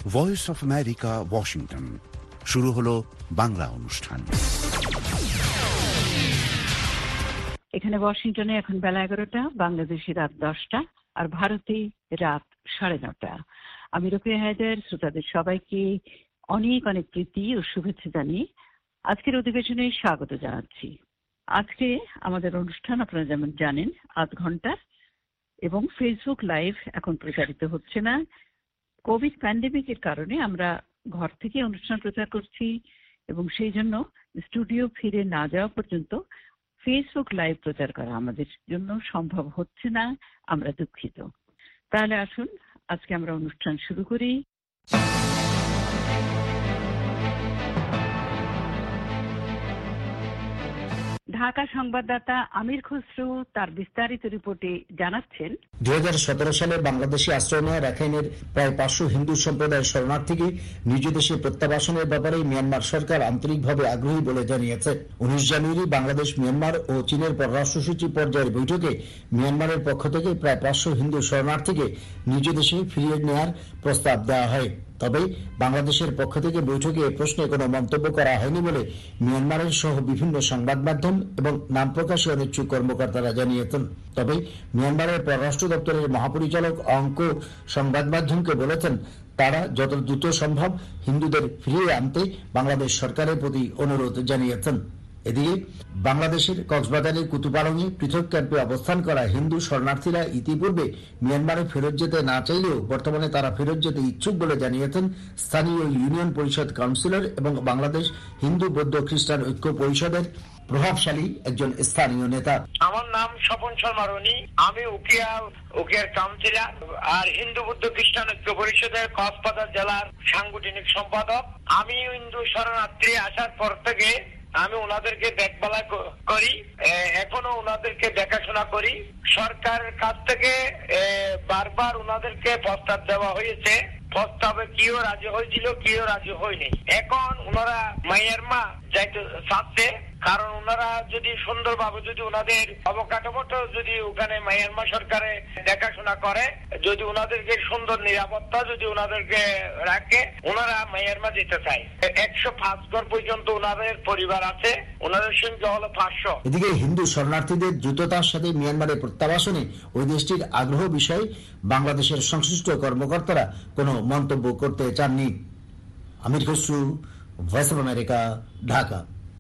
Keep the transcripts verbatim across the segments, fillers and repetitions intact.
Voice of America, Washington. শুরু হলো বাংলা অনুষ্ঠান। এখানে ওয়াশিংটনে এখন বেলা এগারোটা, বাংলাদেশে রাত দশটা, আর ভারতে রাত সাড়ে নটা। আমি রোকেয়া হায়দার শ্রোতাদের সবাইকে অনেক অনেক প্রীতি ও শুভেচ্ছা জানিয়ে আজকের অধিবেশনে স্বাগত জানাচ্ছি। আজকে আমাদের অনুষ্ঠান আপনারা যেমন জানেন আধ ঘন্টা, এবং ফেসবুক লাইভ এখন প্রচারিত হচ্ছে না। কোভিড প্যান্ডেমিকের কারণে আমরা ঘর থেকে অনুষ্ঠান প্রচার করছি, এবং সেই জন্য স্টুডিও ফিরে না যাওয়া পর্যন্ত ফেসবুক লাইভ প্রচার করা আমাদের জন্য সম্ভব হচ্ছে না। আমরা দুঃখিত। তাহলে আসুন আজকে আমরা অনুষ্ঠান শুরু করি। ঢাকা সংবাদদাতা আমির খসরু তার বিস্তারিত রিপোর্টে জানাচ্ছেন, দুই হাজার সতেরো সালে বাংলাদেশে আশ্রয় নেয় রাখাইনের প্রায় পাঁচশো হিন্দু সম্প্রদায়ের শরণার্থীকে নিজ দেশে প্রত্যাবাসনের ব্যাপারে মিয়ানমার সরকার আন্তরিকভাবে আগ্রহী বলে জানিয়েছে। উনিশ জানুয়ারি বাংলাদেশ, মিয়ানমার ও চীনের পররাষ্ট্র সচিব পর্যায়ের বৈঠকে মিয়ানমারের পক্ষ থেকে প্রায় পাঁচশো হিন্দু শরণার্থীকে নিজ দেশে ফিরিয়ে নেওয়ার প্রস্তাব দেওয়া হয়। তবে বাংলাদেশের পক্ষ থেকে বৈঠকে এ প্রশ্নে কোনো মন্তব্য করা হয়নি বলে মিয়ানমারের সহ বিভিন্ন সংবাদ মাধ্যম এবং নাম প্রকাশে অনিচ্ছুক কর্মকর্তারা জানিয়েছেন। তবে মিয়ানমারের পররাষ্ট্র দপ্তরের মহাপরিচালক অঙ্ক সংবাদ মাধ্যমকে বলেছেন, তারা যত দ্রুত সম্ভব হিন্দুদের ফিরিয়ে আনতে বাংলাদেশ সরকারের প্রতি অনুরোধ জানিয়েছেন। এদিকে বাংলাদেশের কক্সবাজারের কুতুপালংয়ে পৃথক ক্যাম্পে অবস্থান করা হিন্দু শরণার্থীরা ইতিপূর্বে মিয়ানমারে ফেরত যেতে না চাইলেও বর্তমানে তারা ফেরত যেতে ইচ্ছুক বলে জানিয়েছেন স্থানীয় ইউনিয়ন পরিষদ কাউন্সিলর এবং বাংলাদেশ হিন্দু বৌদ্ধ খ্রিস্টান ঐক্য পরিষদের প্রভাবশালী একজন স্থানীয় নেতা। আমার নাম স্বপন শর্মা রনি। আমি উকিয়া উকিয়ার কাউন্সিলর আর হিন্দু বৌদ্ধ খ্রিস্টান ঐক্য পরিষদের কক্সবাজার জেলার সাংগঠনিক সম্পাদক। আমি হিন্দু শরণার্থী আসার পর থেকে আমি ওনাদেরকে দেখভাল করি, এখনো ওনাদেরকে দেখাশোনা করি। সরকারের কাছ থেকে বারবার ওনাদেরকে প্রস্তাব দেওয়া হয়েছে, প্রস্তাবে কেউ রাজি হয়েছিল, কেউ রাজি হয়নি। এখন ওনারা মায়ানমার যাইতে চাচ্ছে, কারণ ওনারা যদি সুন্দরভাবে যদি ওনাদের অবকাঠামোটা যদি ওখানে মায়ানমার সরকারে দেখাশোনা করে, যদি ওনাদেরকে সুন্দর নিরাপত্তা যদি ওনাদেরকে রাখে, ওনারা মায়ানমার যেতে চায়। একশো পাঁচ ঘর পর্যন্ত ওনাদের পরিবার আছে, ওনাদের সংখ্যা হলো পাঁচশো। এদিকে হিন্দু শরণার্থীদের দ্রুততার সাথে মিয়ানমারে প্রত্যাবাসনে ওই দেশটির আগ্রহ বিষয়ে বাংলাদেশের সংশ্লিষ্ট কর্মকর্তারা কোনো মন্তব্য করতে চাননি। Amir Khasru, voice of America, Dhaka.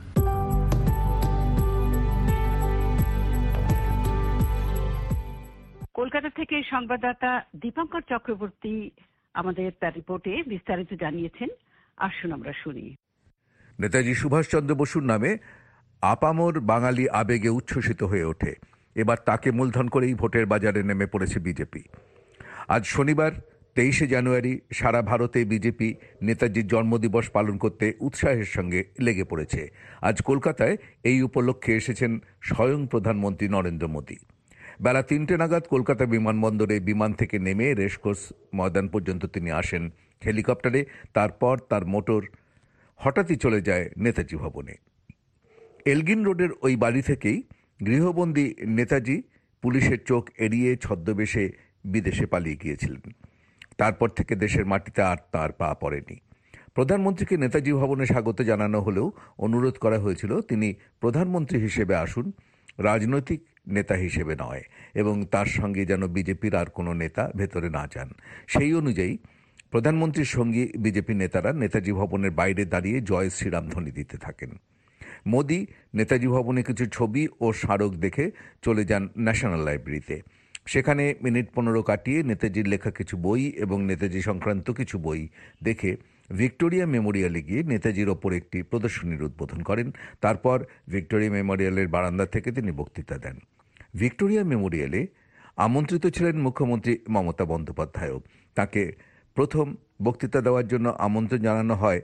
Kolkata থেকে সংবাদদাতা দীপঙ্কর চক্রবর্তী আমাদের তার রিপোর্টে বিস্তারিত জানিয়েছেন। আসুন আমরা শুনি। নেতাজি সুভাষচন্দ্র বসুর নামে আপামর বাঙালি আবেগে উচ্ছ্বসিত হয়ে ওঠে। এবার তাকে মূলধন করেই ভোটের বাজারে নেমে পড়েছে বিজেপি। আজ শনিবার তেইশে জানুয়ারি সারা ভারতে বিজেপি নেতাজির জন্মদিবস পালন করতে উৎসাহের সঙ্গে লেগে পড়েছে। আজ কলকাতায় এই উপলক্ষে এসেছেন স্বয়ং প্রধানমন্ত্রী নরেন্দ্র মোদী। বেলা তিনটে নাগাদ কলকাতা বিমানবন্দরে বিমান থেকে নেমে রেসকোর্স ময়দান পর্যন্ত তিনি আসেন হেলিকপ্টারে। তারপর তার মোটর হঠাৎই চলে যায় নেতাজি ভবনে। এলগিন রোডের ওই বাড়ি থেকেই গৃহবন্দী নেতাজি পুলিশের চোখ এড়িয়ে ছদ্মবেশে বিদেশে পালিয়ে গিয়েছিলেন। তারপর থেকে দেশের মাটিতে আর তার পা পড়েনি। প্রধানমন্ত্রীকে নেতাজি ভবনে স্বাগত জানানো হলেও অনুরোধ করা হয়েছিল তিনি প্রধানমন্ত্রী হিসেবে আসুন, রাজনৈতিক নেতা হিসেবে নয়, এবং তার সঙ্গে যেন বিজেপির আর কোনো নেতা ভেতরে না যান। সেই অনুযায়ী প্রধানমন্ত্রীর সঙ্গী বিজেপি নেতারা নেতাজি ভবনের বাইরে দাঁড়িয়ে জয় শ্রীরাম ধ্বনি দিতে থাকেন। মোদি নেতাজি ভবনে কিছু ছবি ও স্মারক দেখে চলে যান ন্যাশনাল লাইব্রেরিতে। সেখানে মিনিট পনেরো কাটিয়ে নেতাজির লেখা কিছু বই এবং নেতাজি সংক্রান্ত কিছু বই দেখে ভিক্টোরিয়া মেমোরিয়ালে গিয়ে নেতাজির ওপর একটি প্রদর্শনীর উদ্বোধন করেন। তারপর ভিক্টোরিয়া মেমোরিয়ালের বারান্দা থেকে তিনি বক্তৃতা দেন। ভিক্টোরিয়া মেমোরিয়ালে আমন্ত্রিত ছিলেন মুখ্যমন্ত্রী মমতা বন্দ্যোপাধ্যায়ও। তাকে প্রথম বক্তৃতা দেওয়ার জন্য আমন্ত্রণ জানানো হয়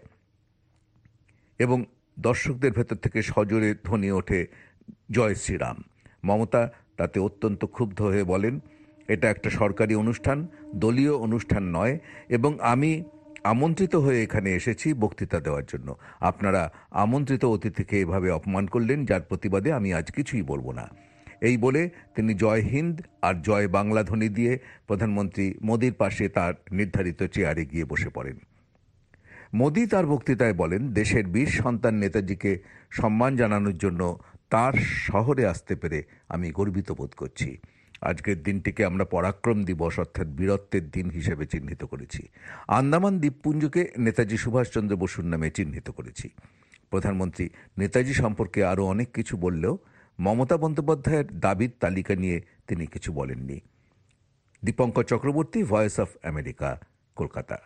এবং দর্শকদের ভেতর থেকে সজোরে ধ্বনি ওঠে জয় শ্রীরাম। মমতা তাতে অত্যন্ত ক্ষুব্ধ হয়ে বলেন, এটা একটা সরকারি অনুষ্ঠান, দলীয় অনুষ্ঠান নয়, এবং আমি আমন্ত্রিত হয়ে এখানে এসেছি বক্তৃতা দেওয়ার জন্য। আপনারা আমন্ত্রিত অতিথিকে এভাবে অপমান করলেন, যার প্রতিবাদে আমি আজ কিছুই বলবো না। এই বলে তিনি জয় হিন্দ আর জয় বাংলা ধ্বনি দিয়ে প্রধানমন্ত্রী মোদির পাশে তার নির্ধারিত চেয়ারে গিয়ে বসে পড়েন। মোদি তার বক্তৃতায় বলেন, দেশের বীর সন্তান নেতাজিকে সম্মান জানানোর জন্য তার শহরে আসতে পেরে আমি গর্বিত বোধ করছি। আজকের দিনটিকে আমরা পরাক্রম দিবস অর্থাৎ বীরত্বের দিন হিসেবে চিহ্নিত করেছি। আন্দামান দ্বীপপুঞ্জকে নেতাজি সুভাষচন্দ্র বসুর নামে চিহ্নিত করেছি। প্রধানমন্ত্রী নেতাজি সম্পর্কে আরও অনেক কিছু বললেও মমতা বন্দ্যোপাধ্যায়ের দাবির তালিকা নিয়ে তিনি কিছু বলেননি। Dipankar Chakraborty, voice of America, Kolkata.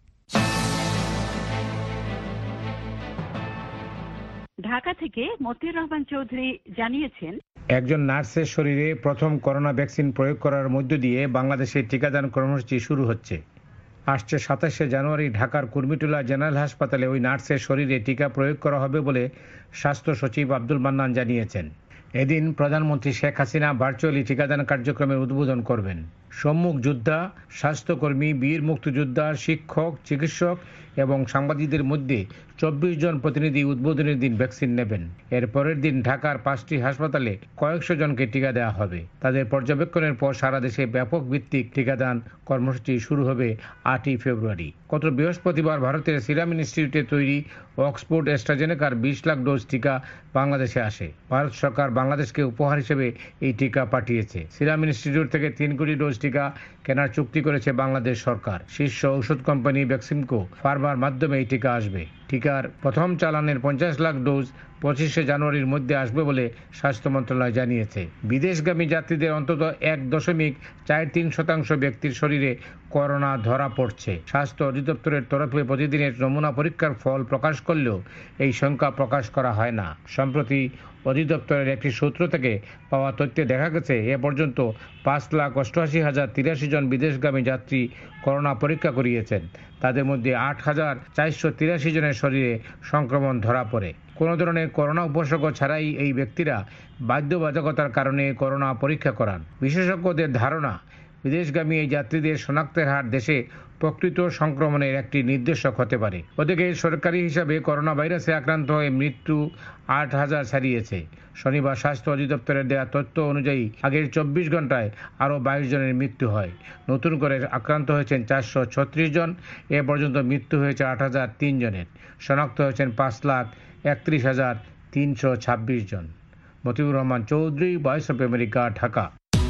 Dhaka থেকে মতিউর রহমান চৌধুরী জানিয়েছেন, একজন নার্সের শরীরে প্রথম করোনা ভ্যাকসিন প্রয়োগ করার মধ্য দিয়ে বাংলাদেশে টিকাদান কর্মসূচি শুরু হচ্ছে। আসছে সাতাশে জানুয়ারি ঢাকার কুর্মিটোলা জেনারেল হাসপাতালে ওই নার্সের শরীরে টিকা প্রয়োগ করা হবে বলে স্বাস্থ্য সচিব আব্দুল মান্নান জানিয়েছেন। এদিন প্রধানমন্ত্রী শেখ হাসিনা ভার্চুয়ালি টিকাদান কার্যক্রমের উদ্বোধন করবেন। সম্মুখ যোদ্ধা, স্বাস্থ্যকর্মী, বীর মুক্তিযোদ্ধা, শিক্ষক, চিকিৎসক এবং সাংবাদিকদের মধ্যে চব্বিশ জন প্রতিনিধি উদ্বোধনের দিন ভ্যাকসিন নেবেন। এর পরের দিন ঢাকার পাঁচটি হাসপাতালে কয়েকশো জনকে টিকা দেওয়া হবে। তাদের পর্যবেক্ষণের পর সারা দেশে ব্যাপক ভিত্তিক টিকাদান কর্মসূচি শুরু হবে আটই ফেব্রুয়ারি। গত বৃহস্পতিবার ভারতের সিরাম ইনস্টিটিউটে তৈরি অক্সফোর্ড অ্যাস্ট্রাজেনেকার বিশ লাখ ডোজ টিকা বাংলাদেশে আসে। ভারত সরকার বাংলাদেশকে উপহার হিসেবে এই টিকা পাঠিয়েছে। সিরাম ইনস্টিটিউট থেকে তিন কোটি ডোজ টিকা কেনার চুক্তি করেছে বাংলাদেশ সরকার। শীর্ষ ঔষধ কোম্পানি ভ্যাকসিনকো ফার্মার মাধ্যমে এই টিকা আসবে। টিকার প্রথম চালানের পঞ্চাশ লাখ ডোজ পঁচিশে জানুয়ারির মধ্যে আসবে বলে স্বাস্থ্য মন্ত্রণালয় জানিয়েছে। বিদেশগামী যাত্রীদের অন্তত এক দশমিক চার তিন শতাংশ ব্যক্তির শরীরে করোনা ধরা পড়ছে। স্বাস্থ্য অধিদপ্তরের তরফে প্রতিদিনের নমুনা পরীক্ষার ফল প্রকাশ করলেও এই সংখ্যা প্রকাশ করা হয় না। সম্প্রতি অধিদপ্তরের একটি সূত্র থেকে পাওয়া তথ্যে দেখা গেছে এ পর্যন্ত পাঁচ লাখ অষ্টআশি হাজার তিরাশি জন বিদেশগামী যাত্রী করোনা পরীক্ষা করিয়েছেন। তাদের মধ্যে আট হাজার চারশো তিরাশি জনের শরীরে সংক্রমণ ধরা পড়ে। কোনো ধরনের করোনা উপসর্গ ছাড়াই এই ব্যক্তিরা বাধ্যবাধকতার কারণে করোনা পরীক্ষা করান। বিশেষজ্ঞদের ধারণা, বিদেশগামী এই যাত্রীদের শনাক্তের হার দেশে প্রকৃত সংক্রমণের একটি নির্দেশক হতে পারে। ওদিকে সরকারি হিসাবে করোনা ভাইরাসে আক্রান্ত হয়ে মৃত্যু আট হাজার ছাড়িয়েছে। শনিবার স্বাস্থ্য অধিদপ্তরের দেওয়া তথ্য অনুযায়ী আগের চব্বিশ ঘন্টায় আরও বাইশ জনের মৃত্যু হয়। নতুন করে আক্রান্ত হয়েছেন চারশো ছত্রিশ জন। এ পর্যন্ত মৃত্যু হয়েছে আট হাজার তিন জনের। শনাক্ত হয়েছেন পাঁচ লাখ একত্রিশ হাজার তিনশো ছাব্বিশ জন। Motiur Rahman Chowdhury, voice of America, Dhaka.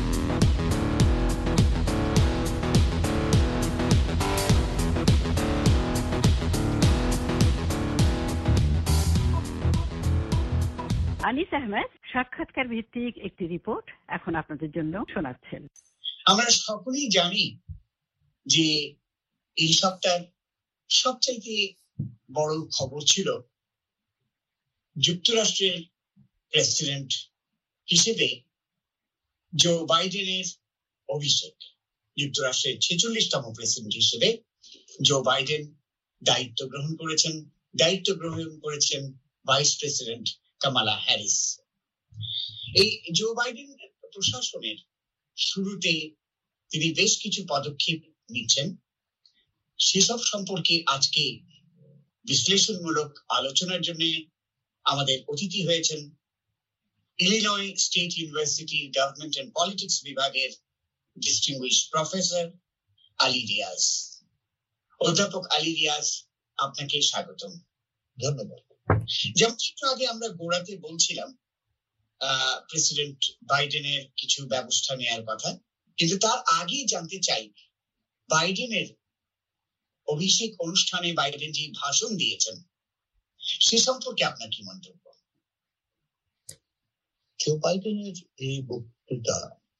Anis Ahmed সাক্ষাৎকার ভিত্তিক একটি রিপোর্ট এখন আপনাদের জন্য শোনাচ্ছেন। আমরা সকলেই জানি যে এই সপ্তাহের সবচাইতে বড় খবর ছিল যুক্তরাষ্ট্রের প্রেসিডেন্ট হিসেবে জো বাইডেনের অভিষেক। যুক্তরাষ্ট্রের ছেচল্লিশতম প্রেসিডেন্ট হিসেবে জো বাইডেন দায়িত্ব গ্রহণ করেছেন। দায়িত্ব গ্রহণ করেছেন ভাইস প্রেসিডেন্ট কামালা হ্যারিস। এই জো বাইডেন প্রশাসনের শুরুতে তিনি বেশ কিছু পদক্ষেপ নিচ্ছেন। সেসব সম্পর্কে আজকে বিশ্লেষণমূলক আলোচনার জন্য আমাদের অতিথি হয়েছেন Illinois State University Government and Politics বিভাগের ডিস্টিংগুইশড প্রফেসর আলী রিয়াজ। অধ্যাপক আলী রিয়াজ, আপনাকে স্বাগতম। ধন্যবাদ। যেমন একটু আগে আমরা গোড়াতে বলছিলাম আহ প্রেসিডেন্ট বাইডেনের কিছু ব্যবস্থা নেওয়ার কথা, কিন্তু তার আগেই জানতে চাই বাইডেনের অভিষেক অনুষ্ঠানে বাইডেন যে ভাষণ দিয়েছেন সে সম্পর্কে আপনার কি মন্তব্য? জো বাইডেনের এই বক্তৃতা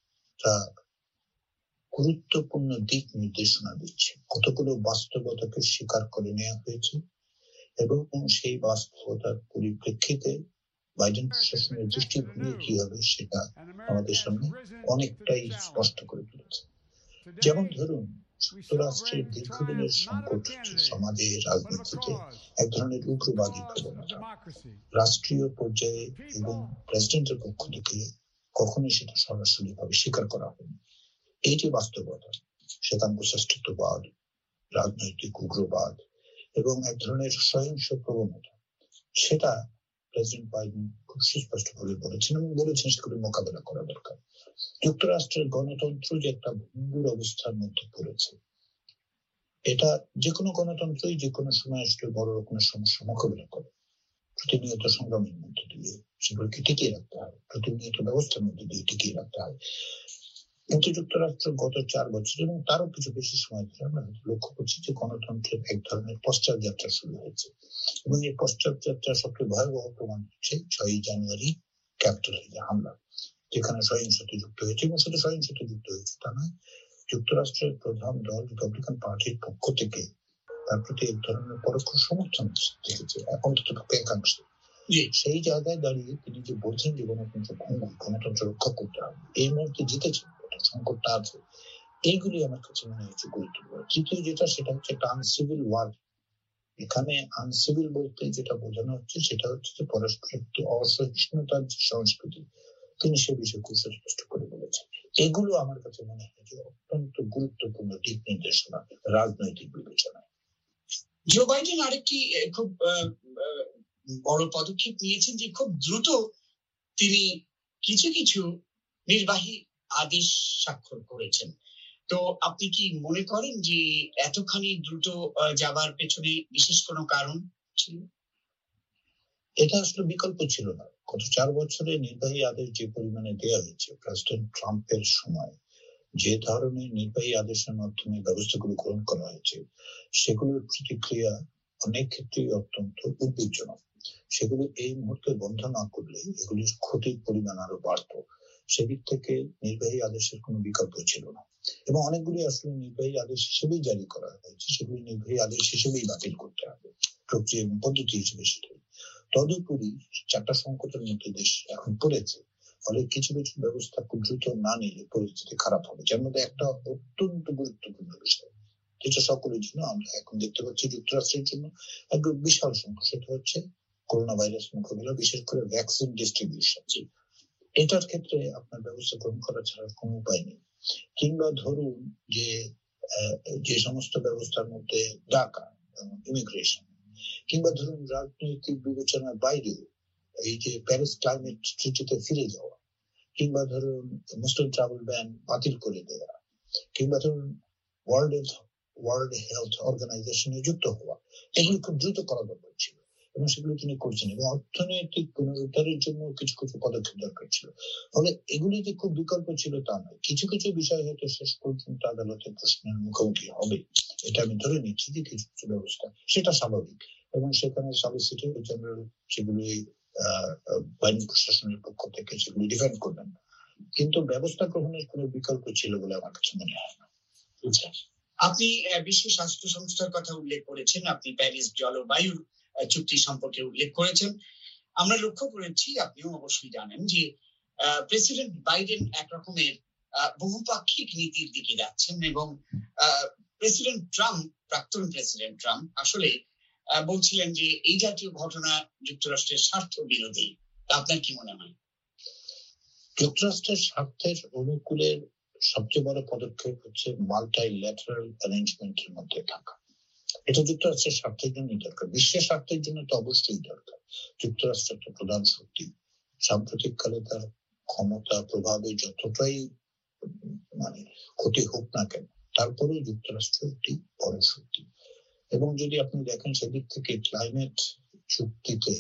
গুরুত্বপূর্ণ দিক নির্দেশনা দিচ্ছে। কতগুলো বাস্তবতাকে স্বীকার করে নেওয়া হয়েছে এবং সেই বাস্তবতার পরিপ্রেক্ষিতে বাইডেন প্রশাসনের দৃষ্টিভঙ্গি কি হবে সেটা আমাদের সামনে অনেকটাই স্পষ্ট করে তুলেছে। যেমন ধরুন, যুক্তরাষ্ট্রের দীর্ঘদিনের সংকট সমাজে, রাজনীতিতে এক ধরনের উগ্রবাদী প্রবণতা রাষ্ট্রীয় পর্যায়ে এবং প্রেসিডেন্টের পক্ষ থেকে কখনোই সেটা সরাসরি ভাবে স্বীকার করা হয়নি। এই যে বাস্তবতা, শ্বেতাঙ্গ শ্রেষ্ঠত্ববাদ, রাজনৈতিক উগ্রবাদ এবং এক ধরনের সহিংস প্রবণতা, সেটা প্রেসিডেন্ট বাইডেন খুব সুস্পষ্টভাবে বলেছেন এবং বলেছেন সেগুলো মোকাবেলা করা দরকার। যুক্তরাষ্ট্রের গণতন্ত্র যে একটা ভঙ্গুর অবস্থার মধ্যে পড়েছে, এটা যে কোনো গণতন্ত্রই যে কোনো সময় আসলে বড় রকমের সমস্যা মোকাবিলা করে, প্রতিনিয়ত সংগ্রামের মধ্যে দিয়ে সেগুলোকে টিকিয়ে রাখতে হয়, প্রতিনিয়ত ব্যবস্থার মধ্যে দিয়ে টিকিয়ে রাখতে হয়। কিন্তু যুক্তরাষ্ট্র গত চার বছর এবং তারও কিছু বেশি সময় ধরে আমরা লক্ষ্য করছি যে গণতন্ত্রের এক ধরনের পশ্চাৎ যাত্রা শুরু হয়েছে, এবং এই পশ্চাৎ যাত্রা সবচেয়ে ভয়াবহ প্রমাণ হচ্ছে ছয়ই জানুয়ারি ক্যাপিটাল হিলে হামলা, যেখানে সহিংসতা যুক্ত হয়েছে। এবং শুধু সহিংসতা যুক্ত হয়েছে তা নয়, যুক্তরাষ্ট্রের প্রধান দল রিপাবলিকান পার্টির পক্ষ থেকে তার প্রতি এক ধরনের পরোক্ষ সমর্থন দেখেছে অন্তত একাংশে। সেই জায়গায় দাঁড়িয়ে তিনি যে বলছেন যে গণতন্ত্র ভঙ্গ, গণতন্ত্র রক্ষা করতে হবে, এই মুহূর্তে জিতেছেন, সংকটটা আছে, এইগুলি আমার কাছে মনে হচ্ছে গুরুত্বপূর্ণ। তৃতীয় যেটা, সেটা হচ্ছে একটা আনসিভিল ওয়ার। এখানে আনসিভিল বলতে যেটা বোঝানো হচ্ছে সেটা হচ্ছে যে পরস্পরের একটি অসহিষ্ণুতার যে সংস্কৃতি, তিনি সে বিষয়ে খুব স্পষ্ট করে বলেছেন। এগুলো আমার কাছে মনে হয় যে অত্যন্ত গুরুত্বপূর্ণ দিক নির্দেশনা রাজনৈতিক বিবেচনায়। জো বাইডেন আরেকটি খুব বড় পদক্ষেপ নিয়েছেন যে খুব দ্রুত তিনি কিছু কিছু নির্বাহী আদেশ স্বাক্ষর করেছেন। তো আপনি কি মনে করেন যে এতখানি দ্রুত যাবার পেছনে বিশেষ কোনো কারণ ছিল? এটা আসলে বিকল্প ছিল না। গত চার বছরে নির্বাহী আদেশ যে পরিমাণে দেওয়া হয়েছে, প্রেসিডেন্ট ট্রাম্পের সময় যে ধরনের নির্বাহী আদেশের মাধ্যমে ব্যবস্থাগুলো গ্রহণ করা হয়েছে, সেগুলোর প্রতিক্রিয়া অনেক ক্ষেত্রেই অত্যন্ত উদ্বেগজনক। সেগুলো এই মুহূর্তে বন্ধ না করলে এগুলির ক্ষতির পরিমাণ আরো বাড়তো। সেদিক থেকে নির্বাহী আদেশের কোনো বিকল্প ছিল না, এবং অনেকগুলি আসলে নির্বাহী আদেশ হিসেবেই জারি করা হয়েছে, সেগুলি নির্বাহী আদেশ হিসেবেই বাতিল করতে হবে, প্রক্রিয়া এবং পদ্ধতি হিসেবে সেটাই। তদুপরি চারটা সংকটের মধ্যে দেশ এখন পড়েছে, ফলে কিছু কিছু ব্যবস্থা খুব দ্রুত না নিলে পরিস্থিতি খারাপ হবে। যার মধ্যে একটা অত্যন্ত গুরুত্বপূর্ণ বিষয়, যেটা সকলের জন্য আমরা এখন দেখতে পাচ্ছি যুক্তরাষ্ট্রের জন্য একদম বিশাল সংকট, সেটা হচ্ছে করোনা ভাইরাস মোকাবিলা, বিশেষ করে ভ্যাকসিন ডিস্ট্রিবিউশন। এটার ক্ষেত্রে আপনার ব্যবস্থা গ্রহণ করা ছাড়া কোনো উপায় নেই। কিংবা ধরুন যে যে সমস্ত ব্যবস্থার মধ্যে ডাকা, ইমিগ্রেশন, কিংবা ধরুন রাজনৈতিক বিবেচনার বাইরেও এই যে প্যারিস ক্লাইমেট ট্রিটিতে ফিরে যাওয়া, কিংবা ধরুন মুসলিম ট্রাভেল ব্যান বাতিল করে দেওয়া, কিংবা ধরুন ওয়ার্ল্ড হেলথ ওয়ার্ল্ড হেলথ অর্গানাইজেশনে যুক্ত হওয়া, এগুলো খুব দ্রুত করা দরকার ছিল, এবং সেগুলো তিনি করছেন। এবং অর্থনৈতিক পুনরুদ্ধারের জন্য কিছু কিছু পদক্ষেপ দরকার ছিল। ফলে এগুলি যে খুব বিকল্প ছিল তা নয়। কিছু কিছু বিষয় হয়তো শেষ পর্যন্ত আদালতের প্রশ্নের মুখোমুখি হবে, এটা আমি ধরে নিচ্ছি যে কিছু কিছু ব্যবস্থা, সেটা স্বাভাবিক, এবং সেখানে সলিসিটর জেনারেল সেগুলি আহ বাহিনী প্রশাসনের পক্ষ থেকে সেগুলি ডিফেন্ড করবেন, কিন্তু ব্যবস্থা গ্রহণের কোনো বিকল্প ছিল বলে আমার কাছে মনে হয় না। আপনি বিশ্ব স্বাস্থ্য সংস্থার কথা উল্লেখ করেছেন, আপনি প্যারিস জলবায়ুর চুক্তি সম্পর্কে উল্লেখ করেছেন। আমরা লক্ষ্য করেছি, আপনিও অবশ্যই জানেন, যে প্রেসিডেন্ট বাইডেন এক রকমের বহুপাক্ষিক নীতির দিকে যাচ্ছেন, এবং প্রেসিডেন্ট ট্রাম্প, প্রাক্তন প্রেসিডেন্ট ট্রাম্প আসলে বলছিলেন যে এই জাতীয় ঘটনা যুক্তরাষ্ট্রের স্বার্থ বিরোধী। আপনার কি মনে হয়? যুক্তরাষ্ট্রের স্বার্থের অনুকূলের সবচেয়ে বড় পদক্ষেপ হচ্ছে মাল্টিল্যাটারাল অ্যারেঞ্জমেন্টের মধ্যে থাকা। এটা যুক্তরাষ্ট্রের স্বার্থের জন্যই দরকার, বিশ্বের স্বার্থের জন্য তো অবশ্যই দরকার। যুক্তরাষ্ট্র একটা প্রধান শক্তি, সাম্প্রতিককালে তার ক্ষমতা প্রভাবে যতটাই মানে ক্ষতি হোক না কেন, তারপরেও যুক্তরাষ্ট্র একটি বড় শক্তি। এবং যদি আপনি দেখেন সেদিক থেকে ক্লাইমেট চুক্তিতে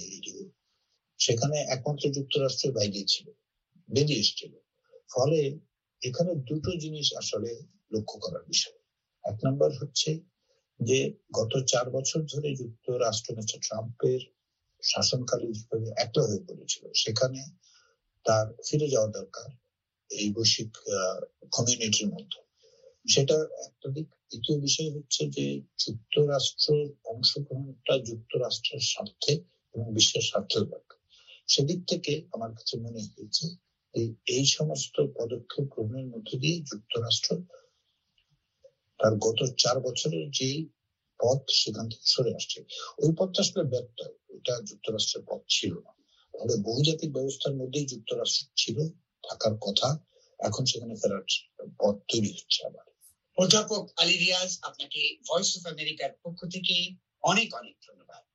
সেখানে একমাত্র যুক্তরাষ্ট্রের বাইরে ছিল, বেরিয়ে এসেছিল। ফলে এখানে দুটো জিনিস আসলে লক্ষ্য করার বিষয়। এক নম্বর হচ্ছে যে গত চার বছর ধরে যুক্তরাষ্ট্র মিস্টার ট্রাম্পের শাসনকালে যেভাবে একলা হয়ে পড়েছিল, সেখানে তার ফিরে যাওয়া দরকার এই বৈশ্বিক কমিউনিটির মধ্যে, সেটা একটা দিক। দ্বিতীয় বিষয় হচ্ছে যে যুক্তরাষ্ট্রের অংশগ্রহণটা যুক্তরাষ্ট্রের স্বার্থে এবং বিশ্বের স্বার্থের দরকার। সেদিক থেকে আমার কাছে মনে হয়েছে এই সমস্ত পদক্ষেপ গ্রহণের মধ্যে দিয়ে যুক্তরাষ্ট্র তার গত চার বছরের যে পথ সেখান থেকে সরে আসছে, ওই পথটা আসলে ব্যর্থ, এটা যুক্তরাষ্ট্রের পথ ছিল না। ফলে বহুজাতিক ব্যবস্থার মধ্যেই যুক্তরাষ্ট্র ছিল, থাকার কথা, এখন সেখানে ফেরার পথ তৈরি হচ্ছে আবার। অধ্যাপক আলী রিয়াজ, আপনাকে ভয়েস অফ আমেরিকার পক্ষ থেকে অনেক অনেক ধন্যবাদ।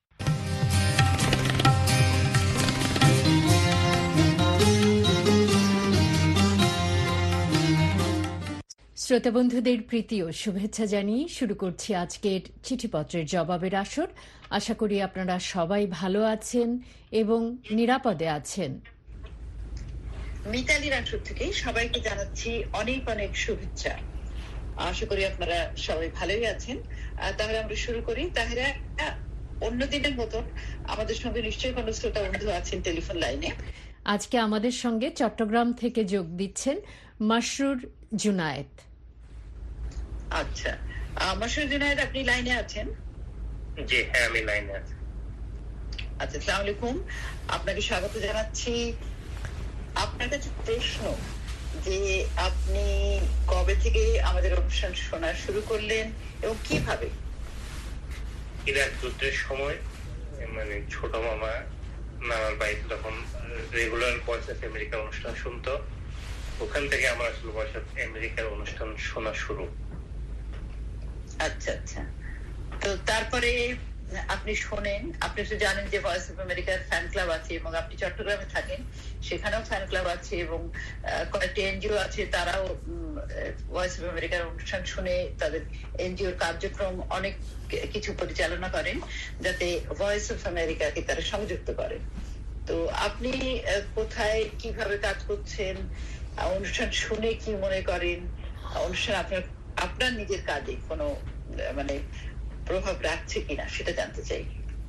শ্রোতা বন্ধুদের প্রীতি ও শুভেচ্ছা জানিয়ে শুরু করছি আজকের চিঠিপত্রের জবাবের আসর। আশা করি আপনারা সবাই ভালো আছেন এবং নিরাপদে আছেন। মিতালির আসর থেকে সবাইকে জানাচ্ছি অনেক অনেক শুভেচ্ছা। আশা করি আপনারা সবাই ভালোই আছেন। তাহলে আমরা শুরু করি। তাহলে অন্য দিনের মতন আমাদের সঙ্গে নিশ্চয়ই কোনো শ্রোতা বন্ধু আছেন টেলিফোন লাইনে। আজকে আমাদের সঙ্গে চট্টগ্রাম থেকে যোগ দিচ্ছেন মাসরুর জুনায়েদ। আচ্ছা, মাসরুর জুনায়েদ, আপনি লাইনে আছেন? জি হ্যাঁ, আমি লাইনে আছি। আচ্ছা, আসসালামু আলাইকুম, আপনাকে স্বাগত জানাচ্ছি। আপনার কাছে প্রশ্ন যে আপনি কবে থেকে আমাদের অনুষ্ঠান শোনা শুরু করলেন এবং কিভাবে? ইরাক যুদ্ধের সময় মানে ছোট মামা নানার বাড়িতে তখন রেগুলার ভয়েস অফ আমেরিকার অনুষ্ঠান শুনতো, ওখান থেকে আমার আসলে ভয়েস অফ আমেরিকার অনুষ্ঠান শোনা শুরু। আচ্ছা আচ্ছা, তো তারপরে আপনি শোনেন, আপনি তো জানেন যে ভয়েস অফ আমেরিকার ফ্যান ক্লাব আছে এবং আপনি চট্টগ্রামে থাকেন, সেখানেও ফ্যান ক্লাব আছে এবং কয়েকটি এনজিও আছে, তারাও ভয়েস অফ আমেরিকার অনুষ্ঠান শুনে তাদের এনজিওর কার্যক্রম অনেক কিছু পরিচালনা করেন যাতে ভয়েস অফ আমেরিকাকে তারা সংযুক্ত করেন। তো আপনি কোথায় কিভাবে কাজ করছেন, অনুষ্ঠান শুনে কি মনে করেন, অনুষ্ঠান আপনার আপনার নিজের কাজে কোনো মানে প্রভাব রাখছে কিনা সেটা জানতে চাই।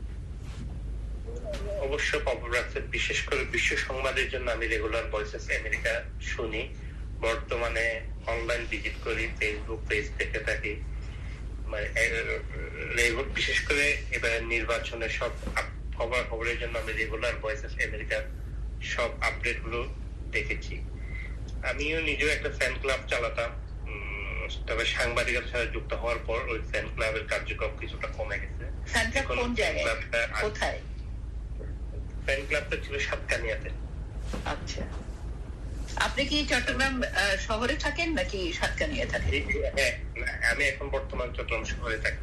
অবশ্য প্রভাব রাখছে, বিশেষ করে বিশ্ব সংবাদের জন্য আমি রেগুলার ভয়েস অফ আমেরিকা শুনি। বর্তমানে অনলাইন ভিজিট করি, ফেসবুক পেজ দেখে থাকি, বিশেষ করে এবার নির্বাচনের সব খবর খবরের জন্য আমি রেগুলার ভয়েস অফ আমেরিকার সব আপডেট গুলো দেখেছি। আমিও নিজেও একটা ফ্যান ক্লাব চালাতাম, তবে সাংবাদিকতার সাথে যুক্ত হওয়ার পর ওই ফ্যান ক্লাবের কার্যক্রম কিছুটা কমে গেছে। ফ্যান ক্লাবটা ছিল সাতকানিয়াতে। আচ্ছা, আপনি কি চট্টগ্রাম শহরে থাকেন নাকি সাতকানিয়া থাকেন? হ্যাঁ, আমি এখন বর্তমান চট্টগ্রাম শহরে থাকি।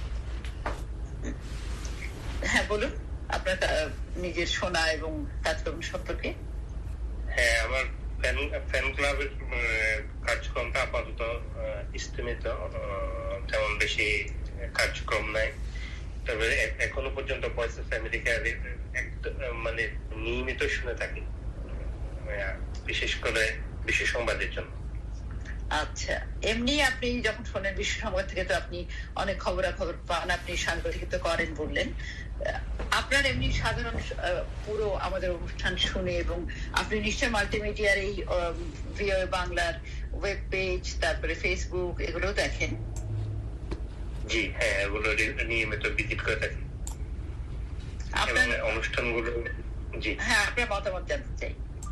হ্যাঁ বলুন আপনার নিজের শোনা এবং কাজকর্ম সম্পর্কে। হ্যাঁ, আমার ফ্যান ক্লাবের কার্যক্রমটা আপাতত স্থগিত, তেমন বেশি কার্যক্রম নাই। তবে এখনো পর্যন্ত ভয়েস অফ আমেরিকা মানে নিয়মিত শুনে থাকি, বিশেষ করে বিশ্ব সংবাদের জন্য। আচ্ছা, এমনি আপনি যখন শোনেন বিশ্ব সংবাদ থেকে তো আপনি অনেক খবরাখবর পান, আপনি সাংবাদিকতা করেন বললেন, আপনার এমনি সাধারণ পুরো আমাদের অনুষ্ঠান শুনে এবং আপনি নিশ্চয় মাল্টিমিডিয়ার এই ভিওএ বাংলার ওয়েব পেজ, তারপরে ফেসবুক, এগুলো দেখেন? জি হ্যাঁ, এগুলো নিয়মিত ভিজিট করে থাকি এবং অনুষ্ঠানগুলো। জি হ্যাঁ, আপনার মতামত জানতে চাই।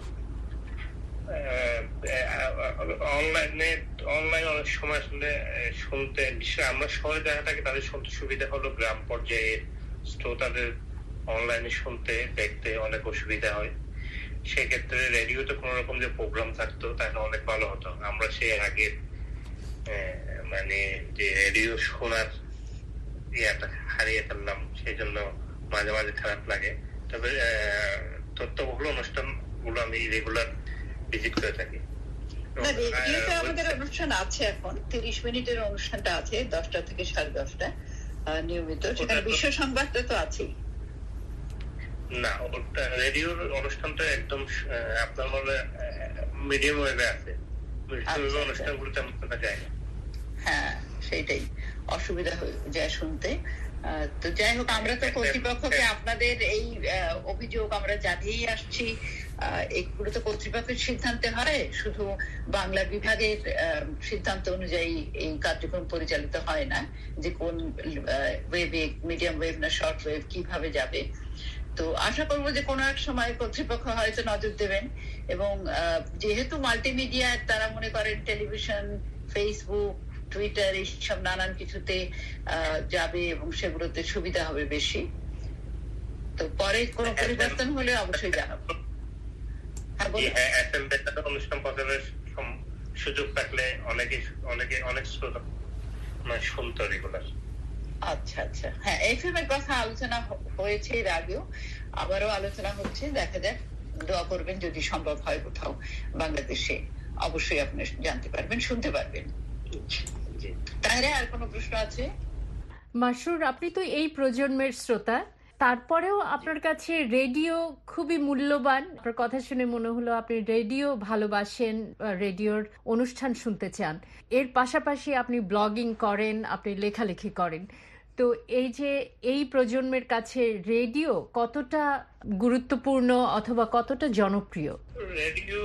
অনলাইনে অনলাইন অনেক সময় আসলে শুনতে, বিশেষ আমরা শহরে দেখা থাকি, তাদের শুনতে সুবিধা হলো, গ্রাম পর্যায়ে শ্রোতাদের অনলাইনে শুনতে দেখতে অনেক অসুবিধা হয়। সেক্ষেত্রে রেডিওতে কোন রকম যে প্রোগ্রাম থাকতো তাহলে অনেক ভালো হতো। আমরা সে আগে মানে যে রেডিও শোনার ইয়াটা হারিয়ে ফেললাম, সেই জন্য মাঝে মাঝে খারাপ লাগে। তবে তথ্যবহুল অনুষ্ঠান গুলো আমি রেগুলার ভিজিট করে থাকি। রেডিওতে আমাদের অনুষ্ঠান আছে, এখন তিরিশ মিনিটের অনুষ্ঠানটা আছে দশটা থেকে সাড়ে দশটা নিয়মিত, সেখানে বিশ্ব সংবাদটা তো আছেই। না, রেডিওর অনুষ্ঠানটা একদম আপনার মনে মিডিয়াম ওয়েভে আছে, অনুষ্ঠানগুলো তেমন শোনা যায় না। হ্যাঁ, সেইটাই অসুবিধা হয়ে যায় শুনতে। তো যাই হোক, আমরা তো কর্তৃপক্ষকে আপনাদের এই অভিযোগ আমরা জানিয়েই আসছি। এগুলো তো কর্তৃপক্ষের সিদ্ধান্তে হয়, শুধু বাংলা বিভাগের সিদ্ধান্ত অনুযায়ী এই কার্যক্রম পরিচালিত হয় না, যে কোন ওয়েবে, মিডিয়াম ওয়েভ না শর্ট ওয়েভ কিভাবে যাবে। তো আশা করবো যে কোনো এক সময় কর্তৃপক্ষ হয়তো নজর দেবেন এবং যেহেতু মাল্টিমিডিয়া, তারা মনে করেন টেলিভিশন, ফেসবুক, টুইটার এইসব নানান কিছুতে যাবে এবং সেগুলোতে সুবিধা হবে বেশি। তো পরে কোনো পরিবর্তন হলে অবশ্যই জানাবো। অনুষ্ঠান প্রচারের সুযোগ থাকলে অনেকে অনেকে অনেক শ্রোতা শুনতো রেগুলার। আচ্ছা আচ্ছা, হ্যাঁ, এফএম এর কথা আলোচনা হয়েছে এর আগেও, আবারও আলোচনা হচ্ছে। দেখা যাক, দোয়া করবেন যদি সম্ভব হয় কোথাও বাংলাদেশে, অবশ্যই আপনি জানতে পারবেন, শুনতে পারবেন। তাহলে আর কোনো প্রশ্ন আছে? মাসরুর, আপনি তো এই প্রজন্মের শ্রোতা, তারপরেও আপনার কাছে রেডিও খুবই মূল্যবান। আপনার কথা শুনে মনে হলো আপনি রেডিও ভালোবাসেন, রেডিওর অনুষ্ঠান শুনতে চান। এর পাশাপাশি আপনি ব্লগিং করেন, আপনি লেখালেখি করেন। তো এই যে এই প্রজন্মের কাছে রেডিও কতটা গুরুত্বপূর্ণ অথবা কতটা জনপ্রিয়? রেডিও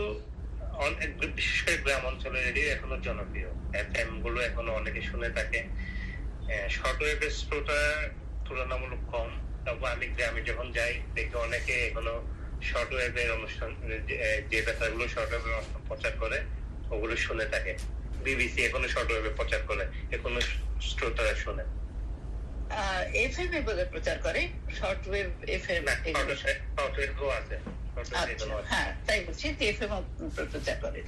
বিশেষ করে গ্রাম অঞ্চলে রেডিও এখনো জনপ্রিয়। এফএম গুলো এখনো অনেকে শুনে থাকে। শর্টওয়েভের শ্রোতা তুলনামূলক কম। তবে আমি গ্রামে যখন যাই দেখি অনেকে এখনো শর্টওয়েভের অনুষ্ঠান, যে ব্যাপারগুলো শর্টওয়েভের অনুষ্ঠান প্রচার করে ওগুলো শুনে থাকে। বিবিসি এখনো শর্টওয়েভে প্রচার করে, এখনো শ্রোতারা শুনে। এফএম এ বোধহয় প্রচার করে, শর্টওয়েভ এফএম শর্টওয়েভও আছে। হ্যাঁ, তাই বলছি, এফএম প্রচার করে।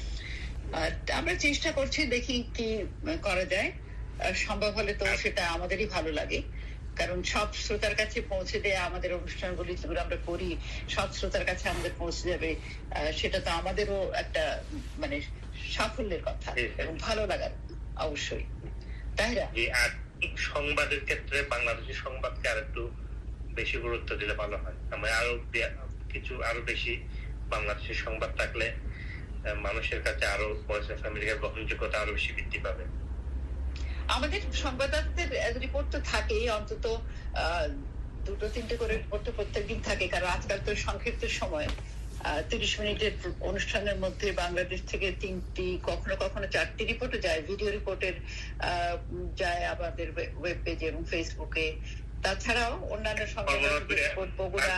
আমরা চেষ্টা করছি, দেখি কি করা যায়। সম্ভব হলে তো সেটা আমাদেরই ভালো লাগে, কারণ সব শ্রোতার কাছে পৌঁছে দেয়া আমাদের অনুষ্ঠানগুলি যেগুলো আমরা করি সব শ্রোতার কাছে আমাদের পৌঁছে যাবে, সেটা তো আমাদেরও একটা মানে সাফল্যের কথা এবং ভালো লাগার অবশ্যই। তাই না? সংবাদের ক্ষেত্রে বাংলাদেশের সংবাদকে আর একটু বেশি গুরুত্ব দিলে ভালো হয়। আমরা আরো কিছু আরো বেশি বাংলাদেশের সংবাদ থাকলে মানুষের কাছে আরো ভয়েস অফ আমেরিকার গ্রহণযোগ্যতা আরো বেশি বৃদ্ধি পাবে। আমাদের সংবাদদাতাদের রিপোর্ট তো থাকেই, অন্তত দুটো তিনটে করে রিপোর্ট তো প্রত্যেকদিন থাকে, কারণ আজকাল তো সংক্ষিপ্ত সময় তিরিশ মিনিটের অনুষ্ঠানের মধ্যে বাংলাদেশ থেকে তিনটি কখনো কখনো চারটি রিপোর্টও যায়, ভিডিও রিপোর্টের যায় আমাদের ওয়েব পেজে এবং ফেসবুকে। তাছাড়াও অন্যান্য সংবাদ বগুড়া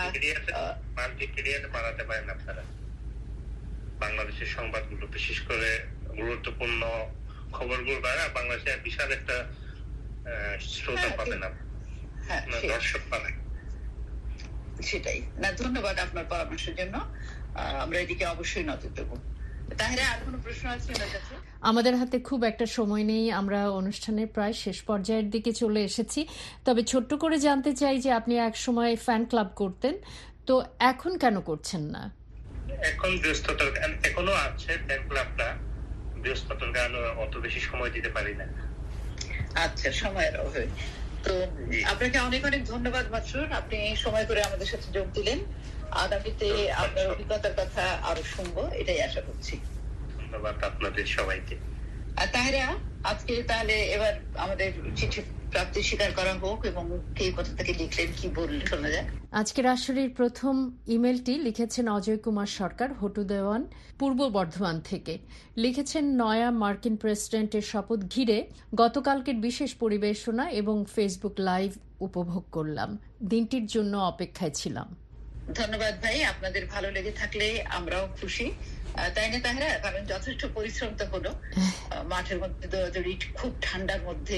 বাড়াতে পারেন আপনারা বাংলাদেশের সংবাদগুলো, বিশেষ করে গুরুত্বপূর্ণ খবরগুলো দ্বারা বাংলাদেশের বিশাল একটা শ্রোতা পাবেন, দর্শক পাবেন। সেটাই না, ধন্যবাদ আপনার পরামর্শের জন্য। আমরা এদিকে অবশ্যই নজর দেবো। তাহলে আর কোনো প্রশ্ন আছে? আমাদের হাতে খুব একটা সময় নেই, আমরা অনুষ্ঠানের প্রায় শেষ পর্যায়ের দিকে চলে এসেছি। তবে ছোট্ট করে জানতে চাই যে আপনি এক সময় ফ্যান ক্লাব করতেন, তো এখন কেন করছেন না? এখন ব্যস্ততার এখনো আছে ফ্যান ক্লাবটা, ব্যস্ততার কারণে অত বেশি সময় দিতে পারি না। আচ্ছা, সময়ের অভাবে। তো আপনাকে অনেক অনেক ধন্যবাদ মাসরুর, আপনি সময় করে আমাদের সাথে যোগ দিলেন। আগামীতে আপনার অভিজ্ঞতার কথা আরো শুনবো, এটাই আশা করছি। ধন্যবাদ আপনাদের সবাইকে। আর তাহলে আজকে তাহলে এবার আমাদের চিঠি প্রাপ্তি স্বীকার করা হোক এবং কে কোথা থেকে লিখলেন কি বললেন শোনা যায়। আজকের আসরের প্রথম ইমেলটি লিখেছেন অজয় কুমার সরকার, হটু দেওয়ান, পূর্ব বর্ধমান থেকে। লিখেছেন, নয়া মার্কিন প্রেসিডেন্টের শপথ ঘিরে গতকালকের বিশেষ পরিবেশনা এবং ফেসবুক লাইভ উপভোগ করলাম, দিনটির জন্য অপেক্ষায় ছিলাম। ধন্যবাদ ভাই, আপনাদের ভালো লেগে থাকলে আমরাও খুশি, তাই না তাহলে? কারণ যথেষ্ট পরিশ্রম তো হলো, মাঠের মধ্যে দৌড়াদৌড়ি, খুব ঠান্ডার মধ্যে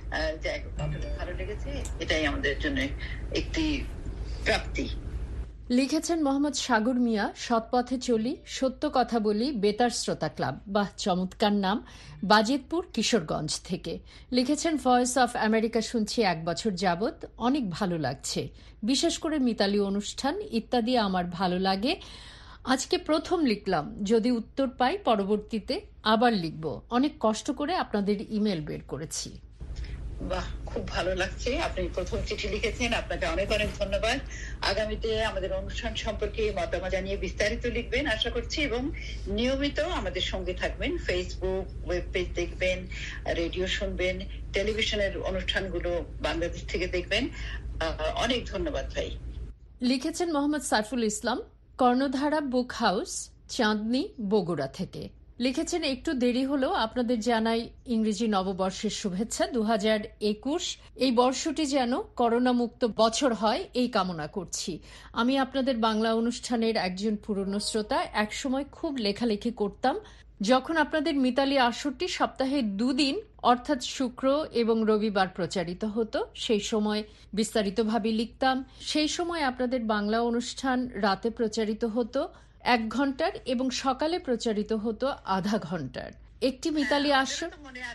ভালো লেগেছে, এটাই আমাদের জন্য একটি প্রাপ্তি। লিখেছেন মোহাম্মদ সাগর মিয়া, সৎপথে চলি, সত্য কথা বলি, বেতার শ্রোতা ক্লাব। বাহ, চমৎকার নাম। বাজিতপুর, কিশোরগঞ্জ থেকে। লিখেছেন, ভয়েস অফ আমেরিকা শুনছি এক বছর যাবত, অনেক ভালো লাগছে, বিশেষ করে মিতালি অনুষ্ঠান ইত্যাদি আমার ভালো লাগে। আজকে প্রথম লিখলাম, যদি উত্তর পাই পরবর্তীতে আবার লিখব। অনেক কষ্ট করে আপনাদের ইমেল বের করেছি। বাহ, খুব ভালো লাগছে, আপনি প্রথম চিঠি লিখেছেন, আপনাকে অনেক অনেক ধন্যবাদ। আগামীতে আমাদের অনুষ্ঠান সম্পর্কে মতামত জানিয়ে বিস্তারিত লিখবেন আশা করছি, এবং নিয়মিত আমাদের সঙ্গে থাকবেন। ফেসবুক, ওয়েব পেজ দেখবেন, রেডিও শুনবেন, টেলিভিশনের অনুষ্ঠানগুলো বাংলাদেশ থেকে দেখবেন। অনেক ধন্যবাদ ভাই। লিখেছেন মোহাম্মদ সাইফুল ইসলাম, কর্ণধারা বুক হাউস, চাঁদনি, বগুড়া থেকে। লিখেছেন, একটু দেরি হলেও আপনাদের জানাই ইংরেজি নববর্ষের শুভেচ্ছা দু হাজার একুশ। এই বর্ষটি যেন করোনা মুক্ত বছর হয় এই কামনা করছি। আমি আপনাদের বাংলা অনুষ্ঠানের একজন পুরনো শ্রোতা, একসময় খুব লেখালেখি করতাম। যখন আপনাদের মিতালি আসরটি সপ্তাহে দুদিন অর্থাৎ শুক্র এবং রবিবার প্রচারিত হতো, সেই সময় বিস্তারিতভাবে লিখতাম। সেই সময় আপনাদের বাংলা অনুষ্ঠান রাতে প্রচারিত হতো এক ঘন্টার এবং সকালে প্রচারিত হতো আধা ঘন্টার। একটি মিতালি আসর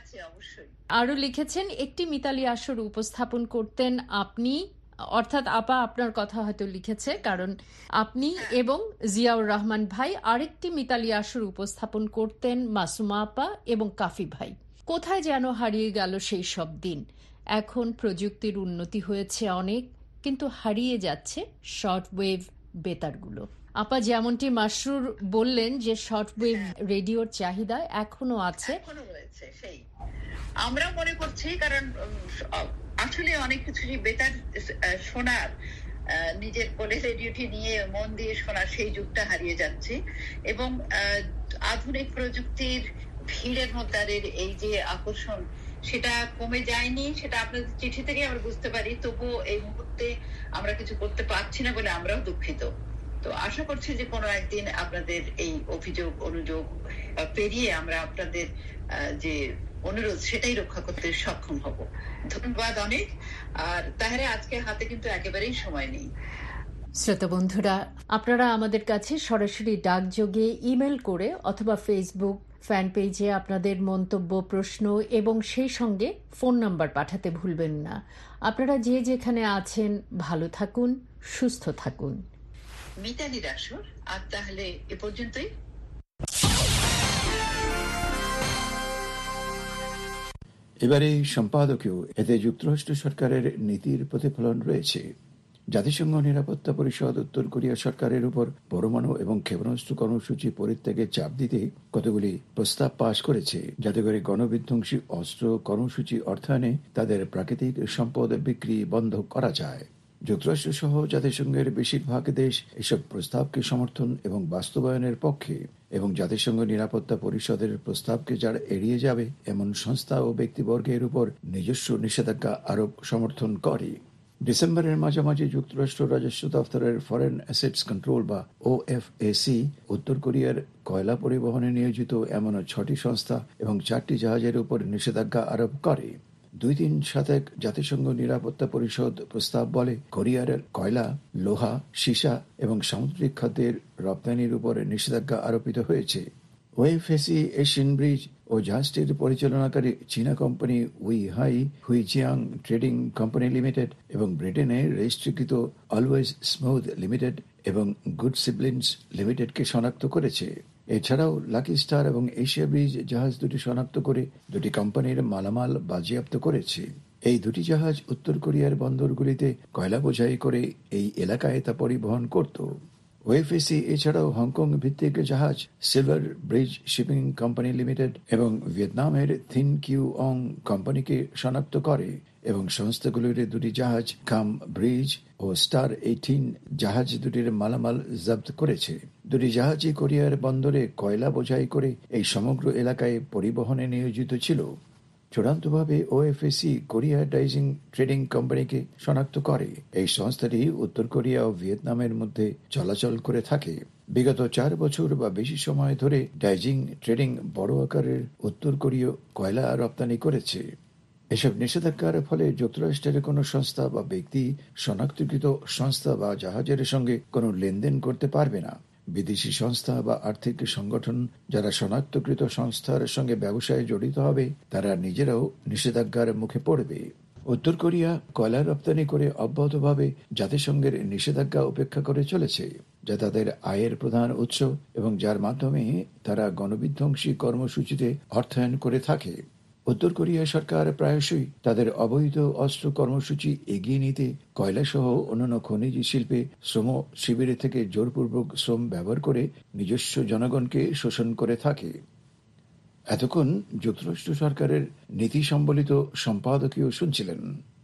আরো লিখেছেন, একটি মিতালি আসর উপস্থাপন করতেন আপনি, অর্থাৎ আপা আপনার কথা হয়তো লিখেছে, কারণ আপনি এবং জিয়াউর রহমান ভাই। আরেকটি মিতালি আসর উপস্থাপন করতেন মাসুমা আপা এবং কাফি ভাই। কোথায় যেন হারিয়ে গেল সেই সব দিন। এখন প্রযুক্তির উন্নতি হয়েছে অনেক, কিন্তু হারিয়ে যাচ্ছে শর্টওয়েভ বেতারগুলো। আপা যেমনটি মাসরুর বললেন যে শর্টওয়েভ রেডিওর চাহিদা এখনো আছে, এখনো রয়েছে। সেই আমরা মনে করছি, কারণ আসলে অনেক কিছু বেতার শোনার, নিজের কোলে রেডিওটি নিয়ে মন দিয়ে শোনার সেই যুগটা হারিয়ে যাচ্ছে, এবং আধুনিক প্রযুক্তির ভিড়ের মধ্যে এই যে আকর্ষণ সেটা কমে যায়নি। সেটা আপনাদের চিঠি থেকে আমরা বুঝতে পারি, তবুও এই মুহূর্তে আমরা কিছু করতে পারছি না বলে আমরাও দুঃখিত। তো আশা করছি যে কোনো একদিন আপনাদের এই অভিযোগ অনুযোগ পেরিয়ে আমরা আপনাদের যে অনুরোধ সেটাই রক্ষা করতে সক্ষম হব। ধন্যবাদ অনেক। আর তাহলে আজকে হাতে কিন্তু একেবারেই সময় নেই। শ্রোতা বন্ধুরা, আপনারা আমাদের কাছে সরাসরি ডাকযোগে, ইমেল করে অথবা ফেসবুক ফ্যান পেজে আপনাদের মন্তব্য, প্রশ্ন এবং সেই সঙ্গে ফোন নাম্বার পাঠাতে ভুলবেন না। আপনারা যে যেখানে আছেন ভালো থাকুন, সুস্থ থাকুন। মিতালি রাসুর, আর তাহলে এ পর্যন্তই। এবারে সম্পাদকীয়, এতে যুক্তরাষ্ট্র সরকারের নীতির প্রতিফলন রয়েছে। জাতিসংঘ নিরাপত্তা পরিষদ উত্তর কোরিয়া সরকারের উপর পরমাণু এবং ক্ষেপণাস্ত্র কর্মসূচি পরিত্যাগের চাপ দিতে কতগুলি প্রস্তাব পাশ করেছে, যাতে করে গণবিধ্বংসী অস্ত্র কর্মসূচি অর্থায়নে তাদের প্রাকৃতিক সম্পদ বিক্রি বন্ধ করা যায়। যুক্তরাষ্ট্র সহ জাতিসংঘের বেশিরভাগ দেশ এসব প্রস্তাবকে সমর্থন এবং বাস্তবায়নের পক্ষে, এবং জাতিসংঘ নিরাপত্তা পরিষদের প্রস্তাবকে যারা এড়িয়ে যাবে এমন সংস্থা ও ব্যক্তিবর্গের উপর নিজস্ব নিষেধাজ্ঞা আরোপ সমর্থন করে। ডিসেম্বরের মাঝামাঝি যুক্তরাষ্ট্র রাজস্ব দফতরের ফরেন অ্যাসেটস কন্ট্রোল বা ও এফ এ সি উত্তর কোরিয়ার কয়লা পরিবহনে নিয়োজিত এমন ছটি সংস্থা এবং চারটি জাহাজের উপর নিষেধাজ্ঞা আরোপ করে। দুই তিন শতক জাতিসংঘ নিরাপত্তা পরিষদ প্রস্তাব বলে কোরিয়ার কয়লা, লোহা, সীসা এবং সামুদ্রিক খাদ্যের রপ্তানির উপর নিষেধাজ্ঞা আরোপিত হয়েছে। ওএফএসি এশিয়ান ব্রিজ ও জাহাজটির পরিচালনাকারী চীনা company Weihai Huixiang Trading Company Limited এবং ব্রিটেনের রেজিস্ট্রিকৃত অলওয়েজ স্মুথ লিমিটেড এবং গুড সিবলিন্স লিমিটেডকে শনাক্ত করেছে। এছাড়াও লাকি স্টার এবং এশিয়া ব্রিজ জাহাজ দুটি শনাক্ত করে দুটি কোম্পানির মালামাল বাজেয়াপ্ত করেছে। এই দুটি জাহাজ উত্তর কোরিয়ার বন্দরগুলিতে কয়লা বোঝাই করে এই এলাকায় তা পরিবহন করত। ওএফএসি এছাড়াও হংকং ভিত্তিক জাহাজ Silver Bridge Shipping Company Limited এবং ভিয়েতনামের থিন কিউ অং কোম্পানিকে শনাক্ত করে এবং সংস্থাগুলির দুটি জাহাজ খাম ব্রিজ ও স্টার এইটিন জাহাজ দুটির মালামাল জব্দ করেছে। দুটি জাহাজই কোরিয়ার বন্দরে কয়লা বোঝাই করে এই সমগ্র এলাকায় পরিবহনে নিয়োজিত ছিল। চূড়ান্তভাবে ওএফএসি কোরিয়া ডাইজিং ট্রেডিং কোম্পানিকে শনাক্ত করে। এই সংস্থাটি উত্তর কোরিয়া ও ভিয়েতনামের মধ্যে চলাচল করে থাকে। বিগত চার বছর বা বেশি সময় ধরে ডাইজিং ট্রেডিং বড় আকারের উত্তর কোরীয় কয়লা রপ্তানি করেছে। এসব নিষেধাজ্ঞার ফলে যুক্তরাষ্ট্রের কোনো সংস্থা বা ব্যক্তি শনাক্তকৃত সংস্থা বা জাহাজের সঙ্গে কোনো লেনদেন করতে পারবে না। বিদেশি সংস্থা বা আর্থিক সংগঠন যারা শনাক্তকৃত সংস্থার সঙ্গে ব্যবসায় জড়িত হবে তারা নিজেরাও নিষেধাজ্ঞার মুখে পড়বে। উত্তর কোরিয়া কয়লা রপ্তানি করে অব্যাহতভাবে জাতিসংঘের নিষেধাজ্ঞা উপেক্ষা করে চলেছে, যা তাদের আয়ের প্রধান উৎস এবং যার মাধ্যমে তারা গণবিধ্বংসী কর্মসূচিতে অর্থায়ন করে থাকে। উত্তর কোরিয়া সরকার প্রায়শই তাদের অবৈধ অস্ত্র কর্মসূচি এগিয়ে নিতে কয়লাসহ অন্যান্য খনিজ শিল্পে শ্রম শিবিরে থেকে জোরপূর্বক শ্রম ব্যবহার করে নিজস্ব জনগণকে শোষণ করে থাকে। এতক্ষণ যুক্তরাষ্ট্র সরকারের নীতি সম্বলিত সম্পাদকীয় শুনছিলেন।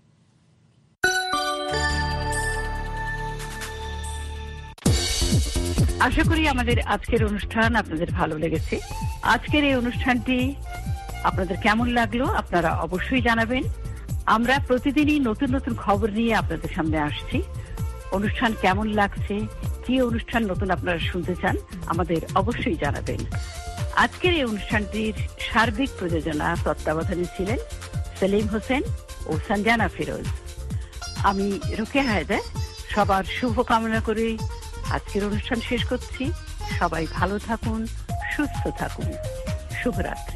আশা করি আমাদের আজকের অনুষ্ঠান আপনাদের ভালো লেগেছে। আজকের এই অনুষ্ঠানটি আপনাদের কেমন লাগলো আপনারা অবশ্যই জানাবেন। আমরা প্রতিদিনই নতুন নতুন খবর নিয়ে আপনাদের সামনে আসছি। অনুষ্ঠান কেমন লাগছে, কি অনুষ্ঠান নতুন আপনারা শুনতে চান, আমাদের অবশ্যই জানাবেন। আজকের এই অনুষ্ঠানটির সার্বিক প্রযোজনা তত্ত্বাবধানে ছিলেন সেলিম হোসেন ও সঞ্জানা ফিরোজ। আমি রোকেয়া হায়দার সবার শুভ কামনা করে আজকের অনুষ্ঠান শেষ করছি। সবাই ভালো থাকুন, সুস্থ থাকুন। শুভরাত্রি।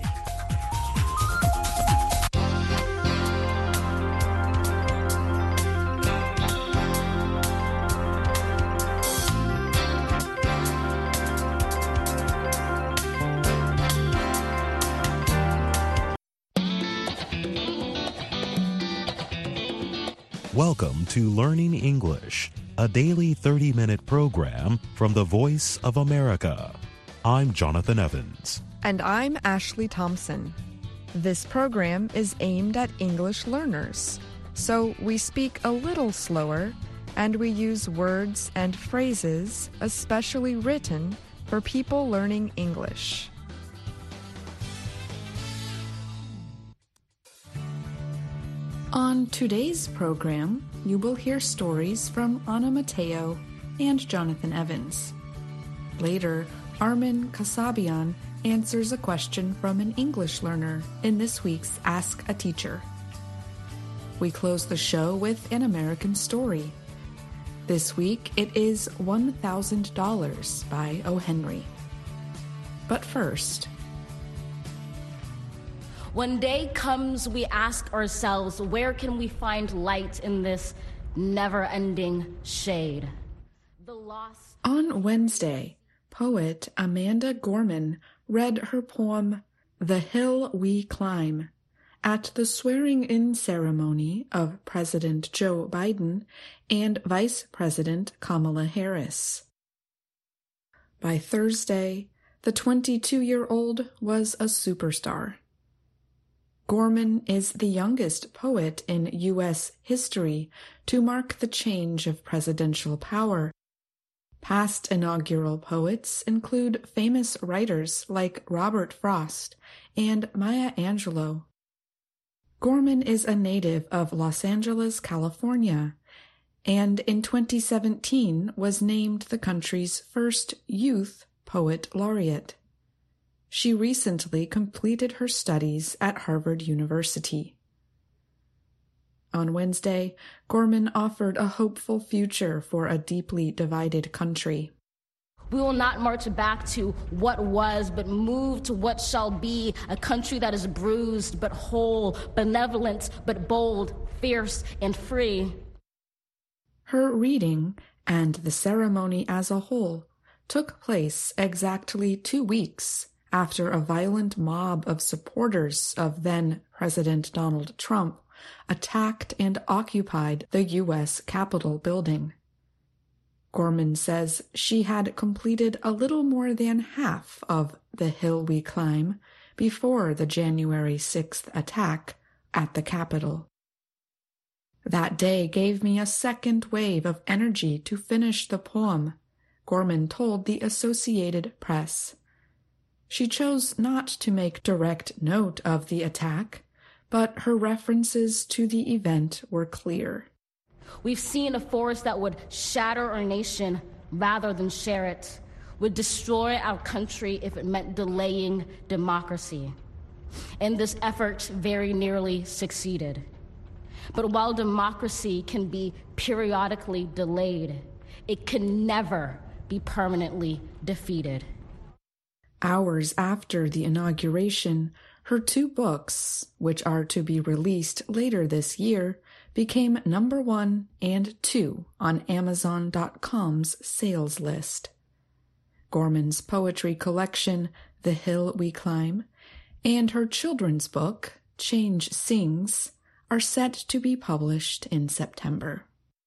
Welcome to Learning English, a daily thirty-minute program from the Voice of America. I'm Jonathan Evans. And I'm Ashley Thompson. This program is aimed at English learners, so we speak a little slower and we use words and phrases especially written for people learning English. On today's program, you will hear stories from Ana Mateo and Jonathan Evans. Later, Armin Kasabian answers a question from an English learner in this week's Ask a Teacher. We close the show with an American story. This week, it is one thousand dollars by O. Henry. But first... When day comes, we ask ourselves, where can we find light in this never-ending shade? The lost... On Wednesday, poet Amanda Gorman read her poem, The Hill We Climb, at the swearing-in ceremony of President Joe Biden and Vice President Kamala Harris. By Thursday, the twenty-two-year-old was a superstar. Gorman is the youngest poet in U S history to mark the change of presidential power. Past inaugural poets include famous writers like Robert Frost and Maya Angelou. Gorman is a native of Los Angeles, California, and in twenty seventeen was named the country's first youth poet laureate. She recently completed her studies at Harvard University. On Wednesday, Gorman offered a hopeful future for a deeply divided country. We will not march back to what was, but move to what shall be, a country that is bruised but whole, benevolent but bold, fierce and free. Her reading, and the ceremony as a whole, took place exactly two weeks after a violent mob of supporters of then-President Donald Trump attacked and occupied the U S Capitol building. Gorman says she had completed a little more than half of The Hill We Climb before the January sixth attack at the Capitol. That day gave me a second wave of energy to finish the poem, Gorman told the Associated Press. She chose not to make direct note of the attack, but her references to the event were clear. We've seen a force that would shatter our nation rather than share it, would destroy our country if it meant delaying democracy. And this effort very nearly succeeded. But while democracy can be periodically delayed, it can never be permanently defeated. Hours after the inauguration, her two books, which are to be released later this year, became number one and two on Amazon dot com's sales list. Gorman's poetry collection, The Hill We Climb, and her children's book, Change Sings, are set to be published in September.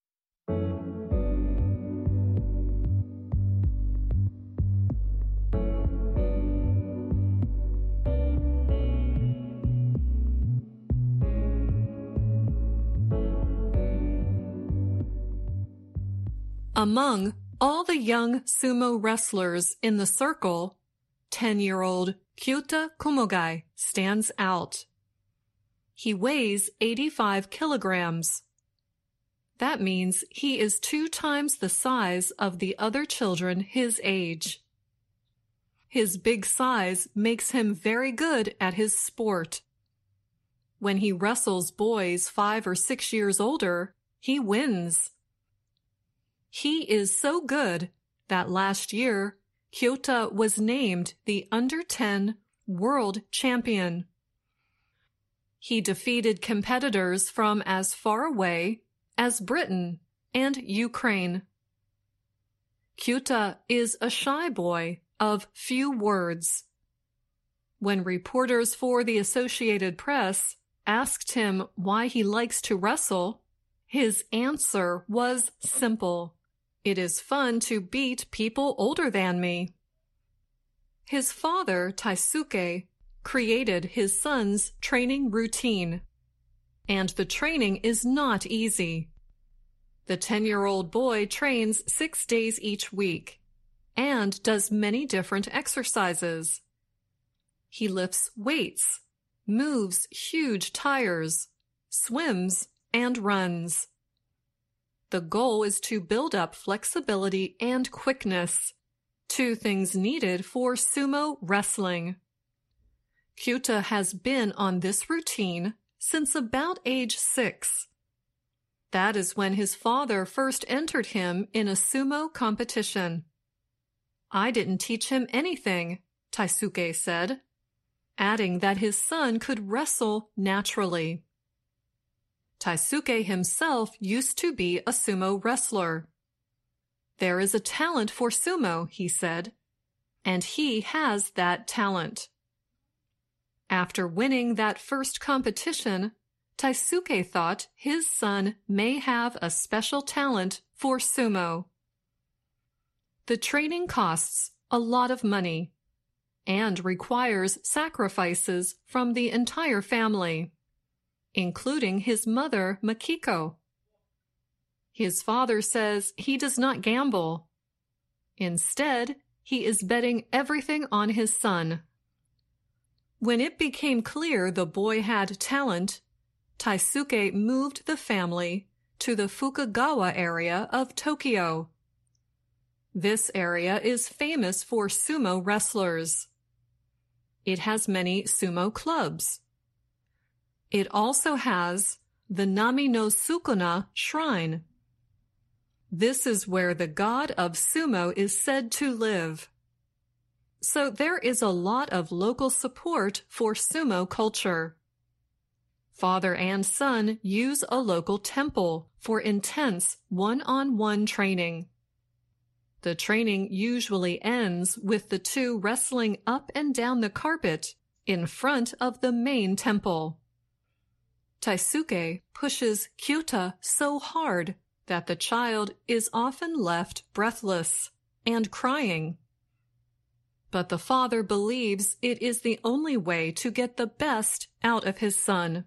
Among all the young sumo wrestlers in the circle, ten-year-old Kyuta Kumogai stands out. He weighs eighty-five kilograms. That means he is two times the size of the other children his age. His big size makes him very good at his sport. When he wrestles boys five or six years older, he wins. He is so good that last year, Kyuta was named the under ten world champion. He defeated competitors from as far away as Britain and Ukraine. Kyuta is a shy boy of few words. When reporters for the Associated Press asked him why he likes to wrestle, His answer was simple. It is fun to beat people older than me. His father, Taisuke, created his son's training routine. And the training is not easy. The ten-year-old boy trains six days each week and does many different exercises. He lifts weights, moves huge tires, swims, and runs. The goal is to build up flexibility and quickness, two things needed for sumo wrestling. Kyuta has been on this routine since about age six. That is when his father first entered him in a sumo competition. I didn't teach him anything, Taisuke said, adding that his son could wrestle naturally. Taisuke himself used to be a sumo wrestler. There is a talent for sumo, he said, and he has that talent. After winning that first competition, Taisuke thought his son may have a special talent for sumo. The training costs a lot of money and requires sacrifices from the entire family, including his mother, Makiko. His father says he does not gamble. Instead, he is betting everything on his son. When it became clear the boy had talent, Taisuke moved the family to the Fukagawa area of Tokyo. This area is famous for sumo wrestlers. It has many sumo clubs. It also has the Nami no Sukuna Shrine. This is where the god of sumo is said to live. So there is a lot of local support for sumo culture. Father and son use a local temple for intense one-on-one training. The training usually ends with the two wrestling up and down the carpet in front of the main temple. Taisuke pushes Kyuta so hard that the child is often left breathless and crying. But the father believes it is the only way to get the best out of his son.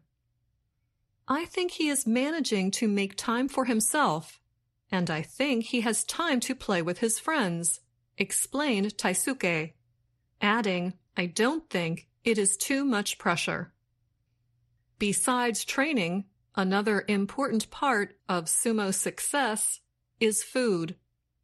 I think he is managing to make time for himself, and I think he has time to play with his friends, explained Taisuke, adding, I don't think it is too much pressure. Besides training, another important part of sumo success is food.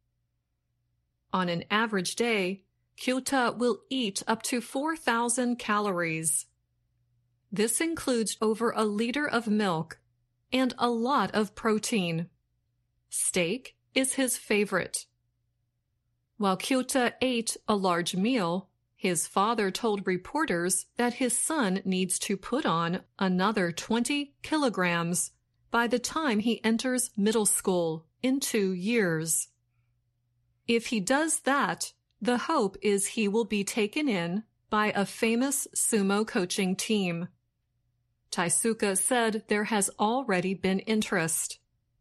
On an average day, Kyuta will eat up to four thousand calories. This includes over a liter of milk and a lot of protein. Steak is his favorite. While Kyuta ate a large meal, his father told reporters that his son needs to put on another twenty kilograms by the time he enters middle school in two years. If he does that, the hope is he will be taken in by a famous sumo coaching team. Taisuke said there has already been interest.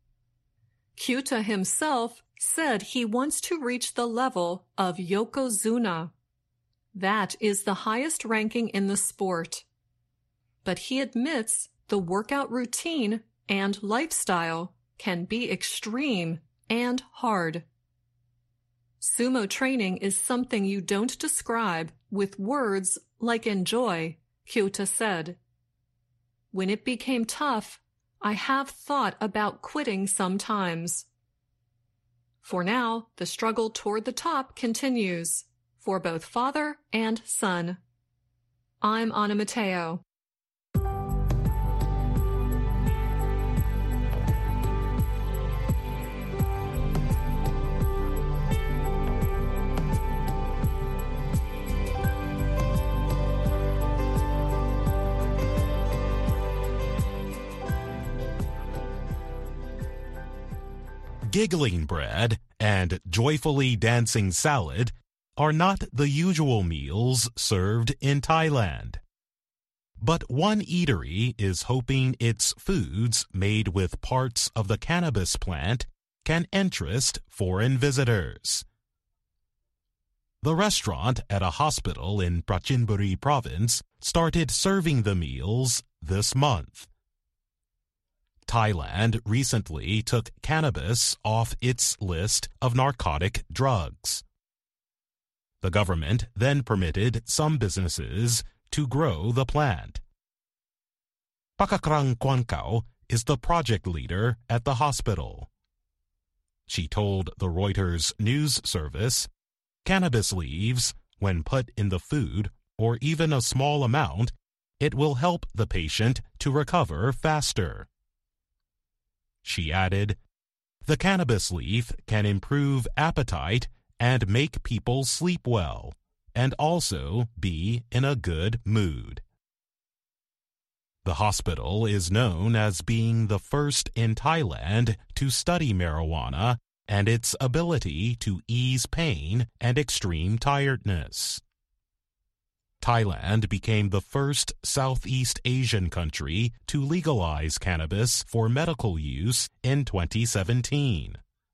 Kyuta himself said he wants to reach the level of Yokozuna. That is the highest ranking in the sport. But he admits the workout routine and lifestyle can be extreme and hard. Sumo training is something you don't describe with words like enjoy, Kyuta said. When it became tough, I have thought about quitting sometimes. For now, the struggle toward the top continues for both father and son. I'm Anna Mateo. Giggling bread and joyfully dancing salad are not the usual meals served in Thailand. But one eatery is hoping its foods made with parts of the cannabis plant can interest foreign visitors. The restaurant at a hospital in Prachinburi province started serving the meals this month. Thailand recently took cannabis off its list of narcotic drugs. The government then permitted some businesses to grow the plant. Pakakrang Kwankao is the project leader at the hospital. She told the Reuters news service, "Cannabis leaves, when put in the food, or even a small amount, it will help the patient to recover faster." She added, "The cannabis leaf can improve appetite and make people sleep well, and also be in a good mood." The hospital is known as being the first in Thailand to study marijuana and its ability to ease pain and extreme tiredness. Thailand became the first Southeast Asian country to legalize cannabis for medical use in twenty seventeen.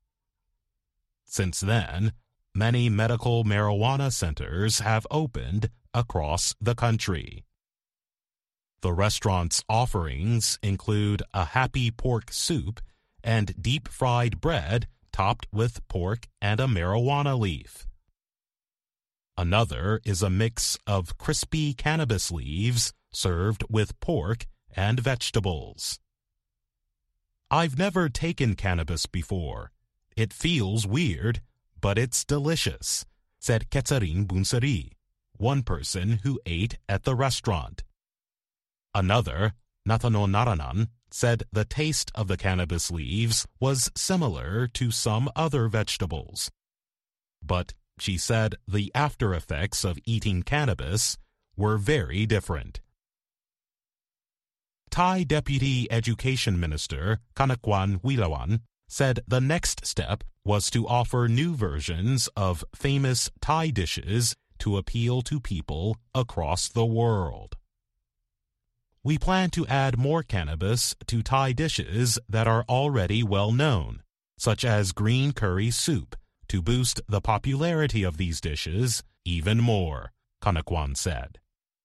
Since then, many medical marijuana centers have opened across the country. The restaurant's offerings include a happy pork soup and deep-fried bread topped with pork and a marijuana leaf. Another is a mix of crispy cannabis leaves served with pork and vegetables. "I've never taken cannabis before. It feels weird, but it's delicious," said Ketsarin Bunsari, one person who ate at the restaurant. Another, Natano Naranan, said the taste of the cannabis leaves was similar to some other vegetables. But she said the after effects of eating cannabis were very different. Thai Deputy Education Minister Kanakwan Wilawan said the next step was to offer new versions of famous Thai dishes to appeal to people across the world. "We plan to add more cannabis to Thai dishes that are already well known, such as green curry soup, to boost the popularity of these dishes even more," Kanakwan said.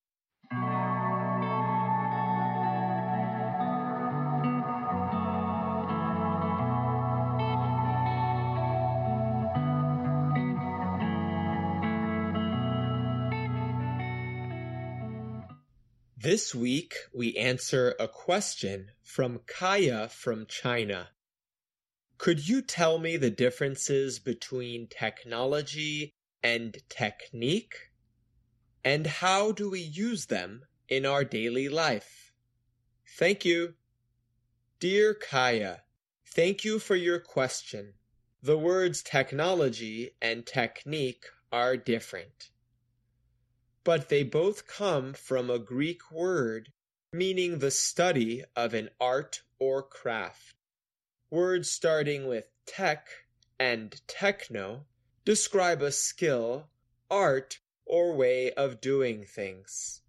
This week, we answer a question from Kaya from China. Could you tell me the differences between technology and technique? And how do we use them in our daily life? Thank you. Dear Kaya, thank you for your question. The words technology and technique are different, but they both come from a Greek word meaning the study of an art or craft. Words starting with tech and techno describe a skill, art, or way of doing things.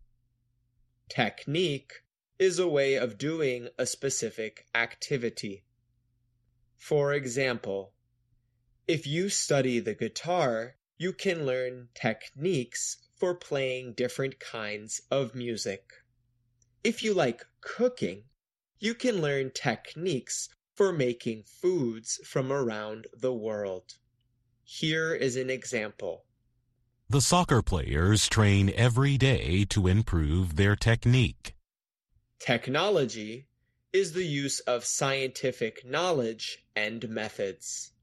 Technique is a way of doing a specific activity. For example, if you study the guitar, you can learn techniques for playing different kinds of music. If you like cooking, you can learn techniques for making foods from around the world. Here is an example. The soccer players train every day to improve their technique. Technology is the use of scientific knowledge and methods.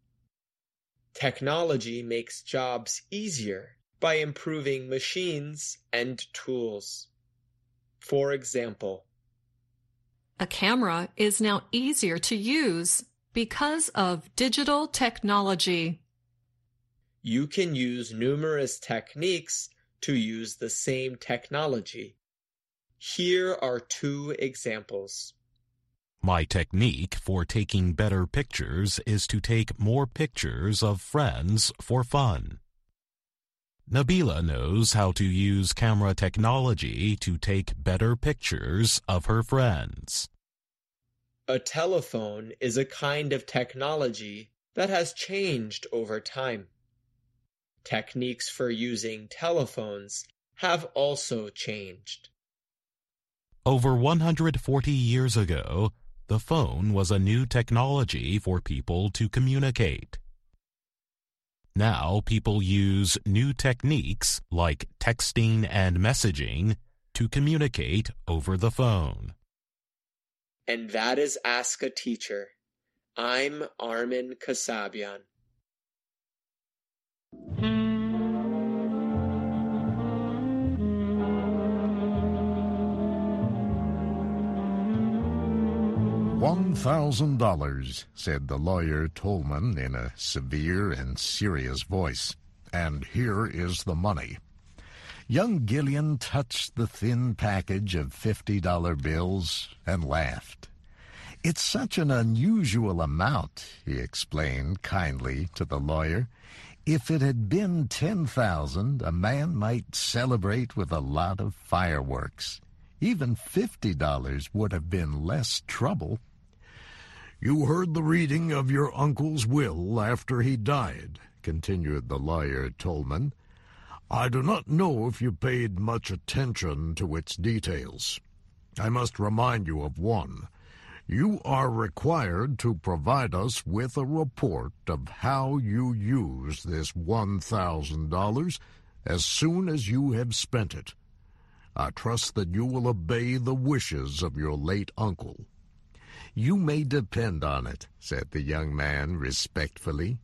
Technology makes jobs easier by improving machines and tools. For example, a camera is now easier to use because of digital technology. You can use numerous techniques to use the same technology. Here are two examples. My technique for taking better pictures is to take more pictures of friends for fun. Nabila knows how to use camera technology to take better pictures of her friends. A telephone is a kind of technology that has changed over time. Techniques for using telephones have also changed. Over one hundred forty years ago, the phone was a new technology for people to communicate. Now people use new techniques like texting and messaging to communicate over the phone. And that is Ask a Teacher. I'm Armin Kasabian. One thousand dollars, said the lawyer Tolman in a severe and serious voice. And here is the money. Young Gillian touched the thin package of fifty-dollar bills and laughed. It's such an unusual amount, he explained kindly to the lawyer. If it had been ten thousand, a man might celebrate with a lot of fireworks. Even fifty dollars would have been less trouble. You heard the reading of your uncle's will after he died, continued the lawyer Tolman. I do not know if you paid much attention to its details. I must remind you of one. You are required to provide us with a report of how you use this one thousand dollars as soon as you have spent it. I trust that you will obey the wishes of your late uncle. You may depend on it, said the young man respectfully.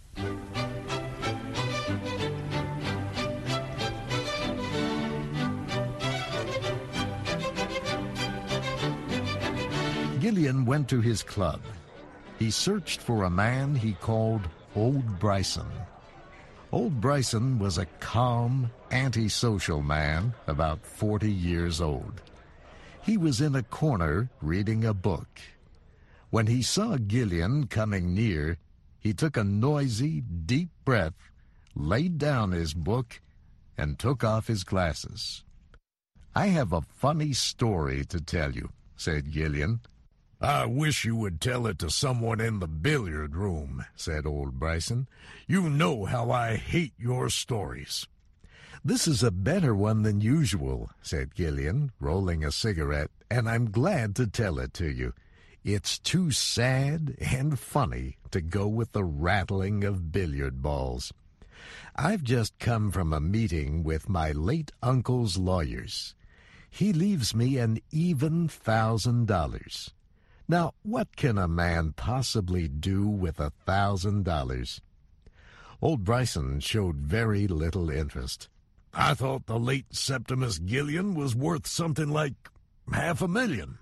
Gillian went to his club. He searched for a man he called Old Bryson. Old Bryson was a calm, antisocial man about forty years old. He was in a corner reading a book. When he saw Gillian coming near, he took a noisy, deep breath, laid down his book, and took off his glasses. I have a funny story to tell you, said Gillian. I wish you would tell it to someone in the billiard room, said Old Bryson. You know how I hate your stories. This is a better one than usual, said Gillian, rolling a cigarette, and I'm glad to tell it to you. It's too sad and funny to go with the rattling of billiard balls. I've just come from a meeting with my late uncle's lawyers. He leaves me an even thousand dollars. Now, what can a man possibly do with a thousand dollars? Old Bryson showed very little interest. I thought the late Septimus Gillian was worth something like half a million.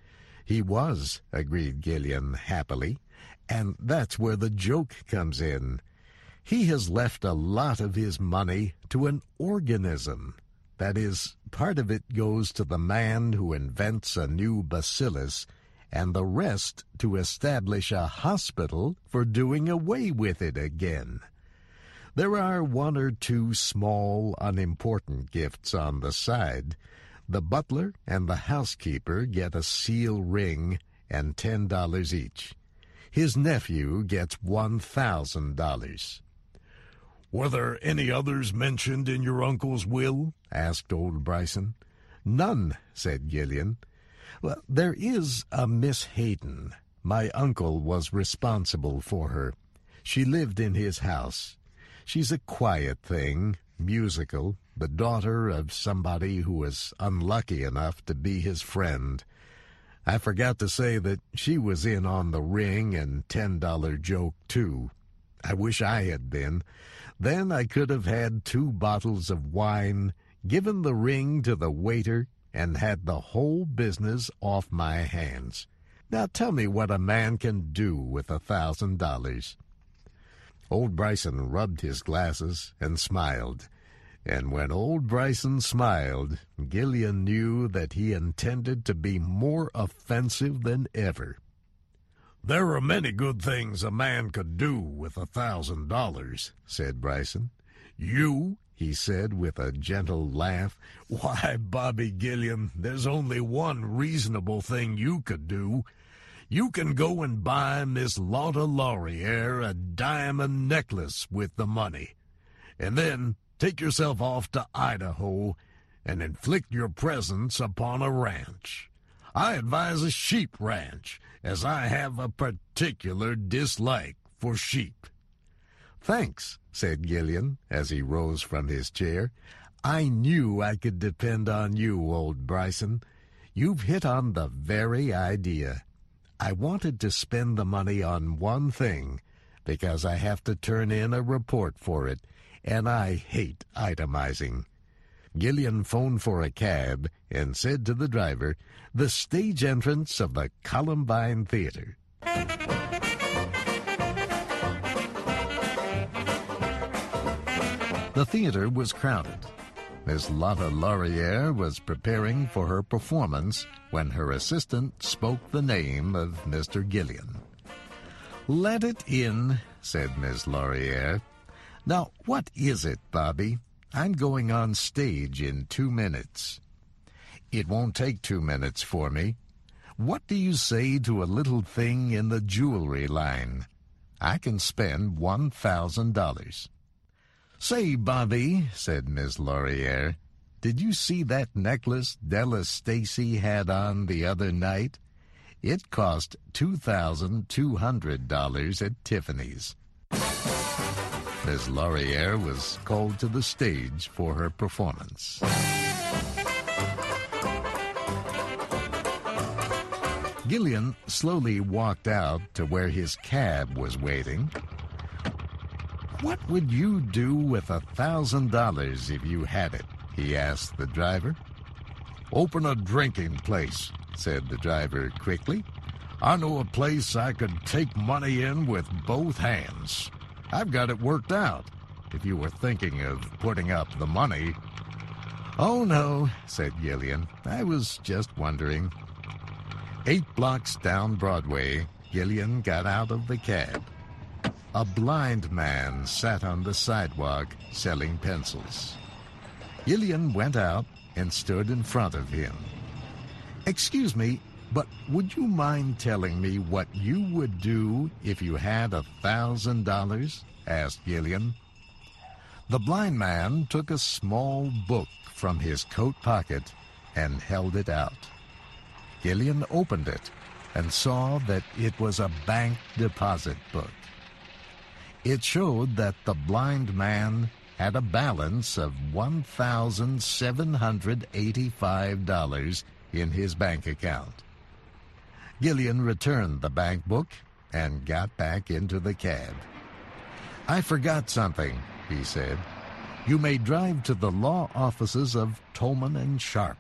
He was, agreed Gillian happily, and that's where the joke comes in. He has left a lot of his money to an organism. That is, part of it goes to the man who invents a new bacillus, and the rest to establish a hospital for doing away with it again. There are one or two small, unimportant gifts on the side. The butler and the housekeeper get a seal ring and ten dollars each. His nephew gets one thousand dollars. Were there any others mentioned in your uncle's will? Asked Old Bryson. None, said Gillian. Well, there is a Miss Hayden. My uncle was responsible for her. She lived in his house. She's a quiet thing, musical, the daughter of somebody who was unlucky enough to be his friend. I forgot to say that she was in on the ring and ten-dollar joke, too. I wish I had been. Then I could have had two bottles of wine, given the ring to the waiter, and had the whole business off my hands. Now tell me what a man can do with a thousand dollars. Old Bryson rubbed his glasses and smiled. And when Old Bryson smiled, Gillian knew that he intended to be more offensive than ever. There are many good things a man could do with a thousand dollars, said Bryson. You, he said with a gentle laugh. Why, Bobby Gillian, there's only one reasonable thing you could do. You can go and buy Miss Lotta Laurier a diamond necklace with the money, and then take yourself off to Idaho and inflict your presence upon a ranch. I advise a sheep ranch, as I have a particular dislike for sheep. Thanks, said Gillian, as he rose from his chair. I knew I could depend on you, old Bryson. You've hit on the very idea. I wanted to spend the money on one thing, because I have to turn in a report for it, and I hate itemizing. Gillian phoned for a cab and said to the driver, the stage entrance of the Columbine Theater. The theater was crowded. Miss Lotta Laurier was preparing for her performance when her assistant spoke the name of Mister Gillian. Let it in, said Miss Laurier. Now, what is it, Bobby? I'm going on stage in two minutes. It won't take two minutes for me. What do you say to a little thing in the jewelry line? I can spend one thousand dollars. Say, Bobby, said Miss Laurier, did you see that necklace Della Stacy had on the other night? It cost two thousand two hundred dollars at Tiffany's. Miss Laurier was called to the stage for her performance. Gillian slowly walked out to where his cab was waiting. What would you do with a thousand dollars if you had it? He asked the driver. Open a drinking place, said the driver quickly. I know a place I could take money in with both hands. I've got it worked out, if you were thinking of putting up the money. Oh, no, said Gillian. I was just wondering. Eight blocks down Broadway, Gillian got out of the cab. A blind man sat on the sidewalk selling pencils. Gillian went out and stood in front of him. Excuse me, but would you mind telling me what you would do if you had a thousand dollars? Asked Gillian. The blind man took a small book from his coat pocket and held it out. Gillian opened it and saw that it was a bank deposit book. It showed that the blind man had a balance of one thousand seven hundred eighty-five dollars in his bank account. Gillian returned the bank book and got back into the cab. I forgot something, he said. You may drive to the law offices of Tolman and Sharp.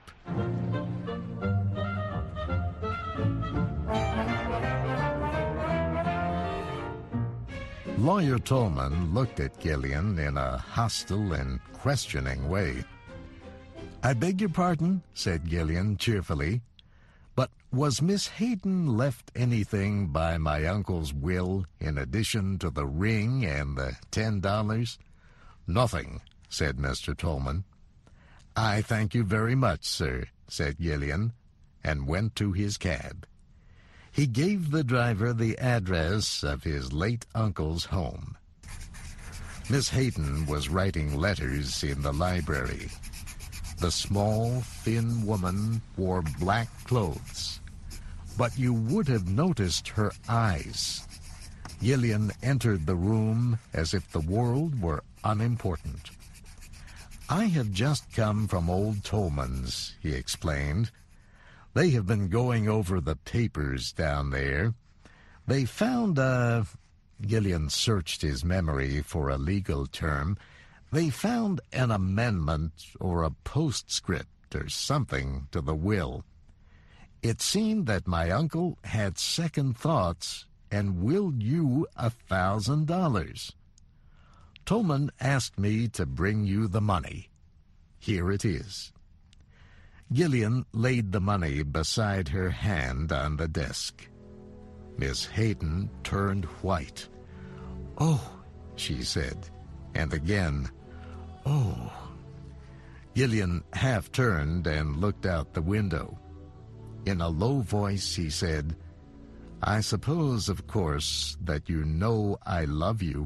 Lawyer Tolman looked at Gillian in a hostile and questioning way. I beg your pardon, said Gillian cheerfully, but was Miss Hayden left anything by my uncle's will in addition to the ring and the ten dollars? Nothing, said Mister Tolman. I thank you very much, sir, said Gillian, and went to his cab. He gave the driver the address of his late uncle's home. Miss Hayden was writing letters in the library. The small, thin woman wore black clothes, but you would have noticed her eyes. Gillian entered the room as if the world were unimportant. I have just come from old Tolman's, he explained. They have been going over the papers down there. They found a... Gillian searched his memory for a legal term. They found an amendment or a postscript or something to the will. It seemed that my uncle had second thoughts and willed you a thousand dollars. Tolman asked me to bring you the money. Here it is. Gillian laid the money beside her hand on the desk. Miss Hayden turned white. Oh, she said, and again, Oh. Gillian half turned and looked out the window. In a low voice, he said, "I suppose, of course, that you know I love you."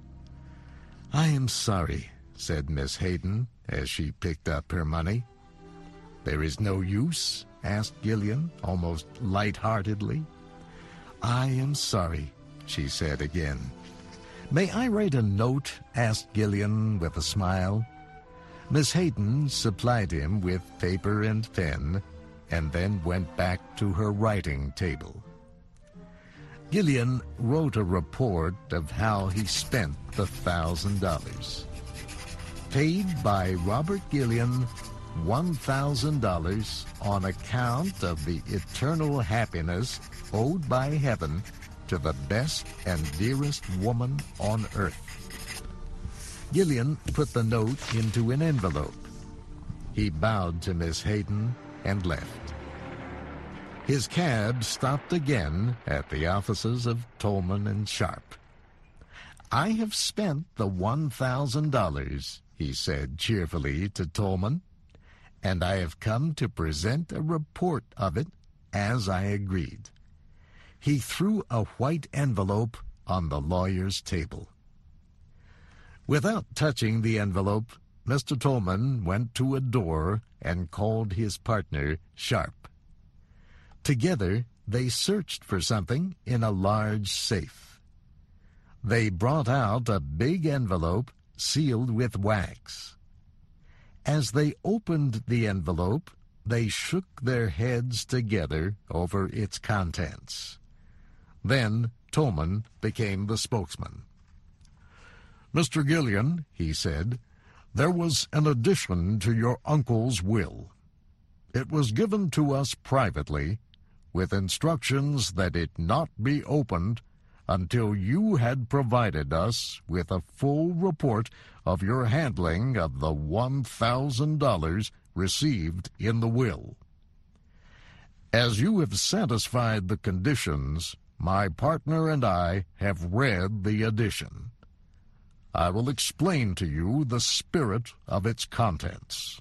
"I am sorry," said Miss Hayden as she picked up her money. "There is no use?" asked Gillian, almost light-heartedly. "I am sorry," she said again. "May I write a note?" asked Gillian with a smile. Miss Hayden supplied him with paper and pen, and then went back to her writing table. Gillian wrote a report of how he spent the thousand dollars. Paid by Robert Gillian one thousand dollars on account of the eternal happiness owed by heaven to the best and dearest woman on earth. Gillian put the note into an envelope. He bowed to Miss Hayden and left. His cab stopped again at the offices of Tolman and Sharp. "I have spent the one thousand dollars, he said cheerfully to Tolman, "and I have come to present a report of it as I agreed." He threw a white envelope on the lawyer's table. Without touching the envelope, Mister Tolman went to a door and called his partner, Sharp. Together, they searched for something in a large safe. They brought out a big envelope sealed with wax. As they opened the envelope, they shook their heads together over its contents. Then Tolman became the spokesman. "Mister Gillian," he said, "there was an addition to your uncle's will. It was given to us privately, with instructions that it not be opened until you had provided us with a full report of your handling of the one thousand dollars received in the will. As you have satisfied the conditions, my partner and I have read the addition. I will explain to you the spirit of its contents.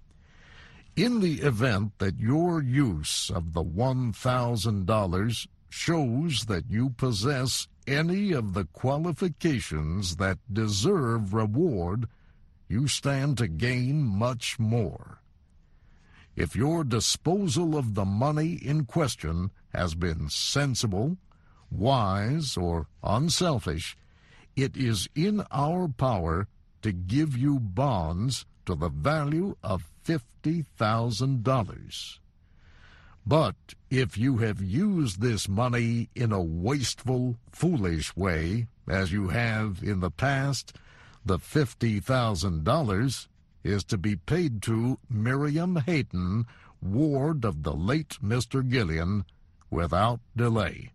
In the event that your use of the one thousand dollars shows that you possess any of the qualifications that deserve reward, you stand to gain much more. If your disposal of the money in question has been sensible, wise, or unselfish, it is in our power to give you bonds to the value of fifty thousand dollars. But if you have used this money in a wasteful, foolish way, as you have in the past, the fifty thousand dollars is to be paid to Miriam Hayden, ward of the late Mister Gillian, without delay.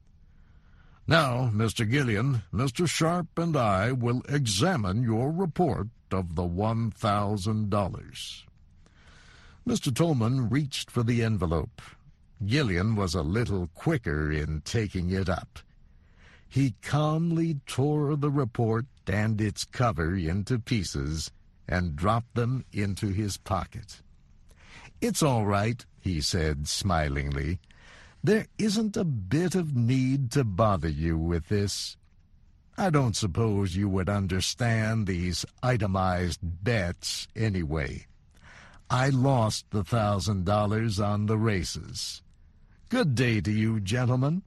Now, Mister Gillian, Mister Sharp and I will examine your report of the one thousand dollars. Mister Tolman reached for the envelope. Gillian was a little quicker in taking it up. He calmly tore the report and its cover into pieces and dropped them into his pocket. "It's all right," he said smilingly. "There isn't a bit of need to bother you with this. I don't suppose you would understand these itemized bets anyway. I lost the thousand dollars on the races. Good day to you, gentlemen."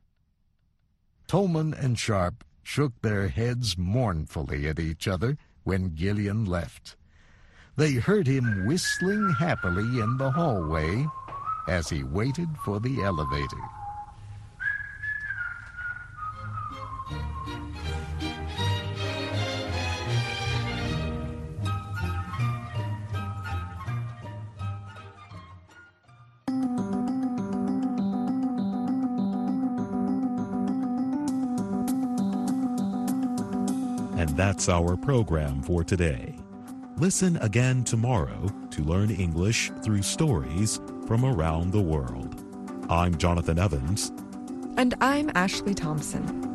Tolman and Sharp shook their heads mournfully at each other when Gillian left. They heard him whistling happily in the hallway as he waited for the elevator. And that's our program for today. Listen again tomorrow to learn English through stories from around the world. I'm Jonathan Evans. And I'm Ashley Thompson.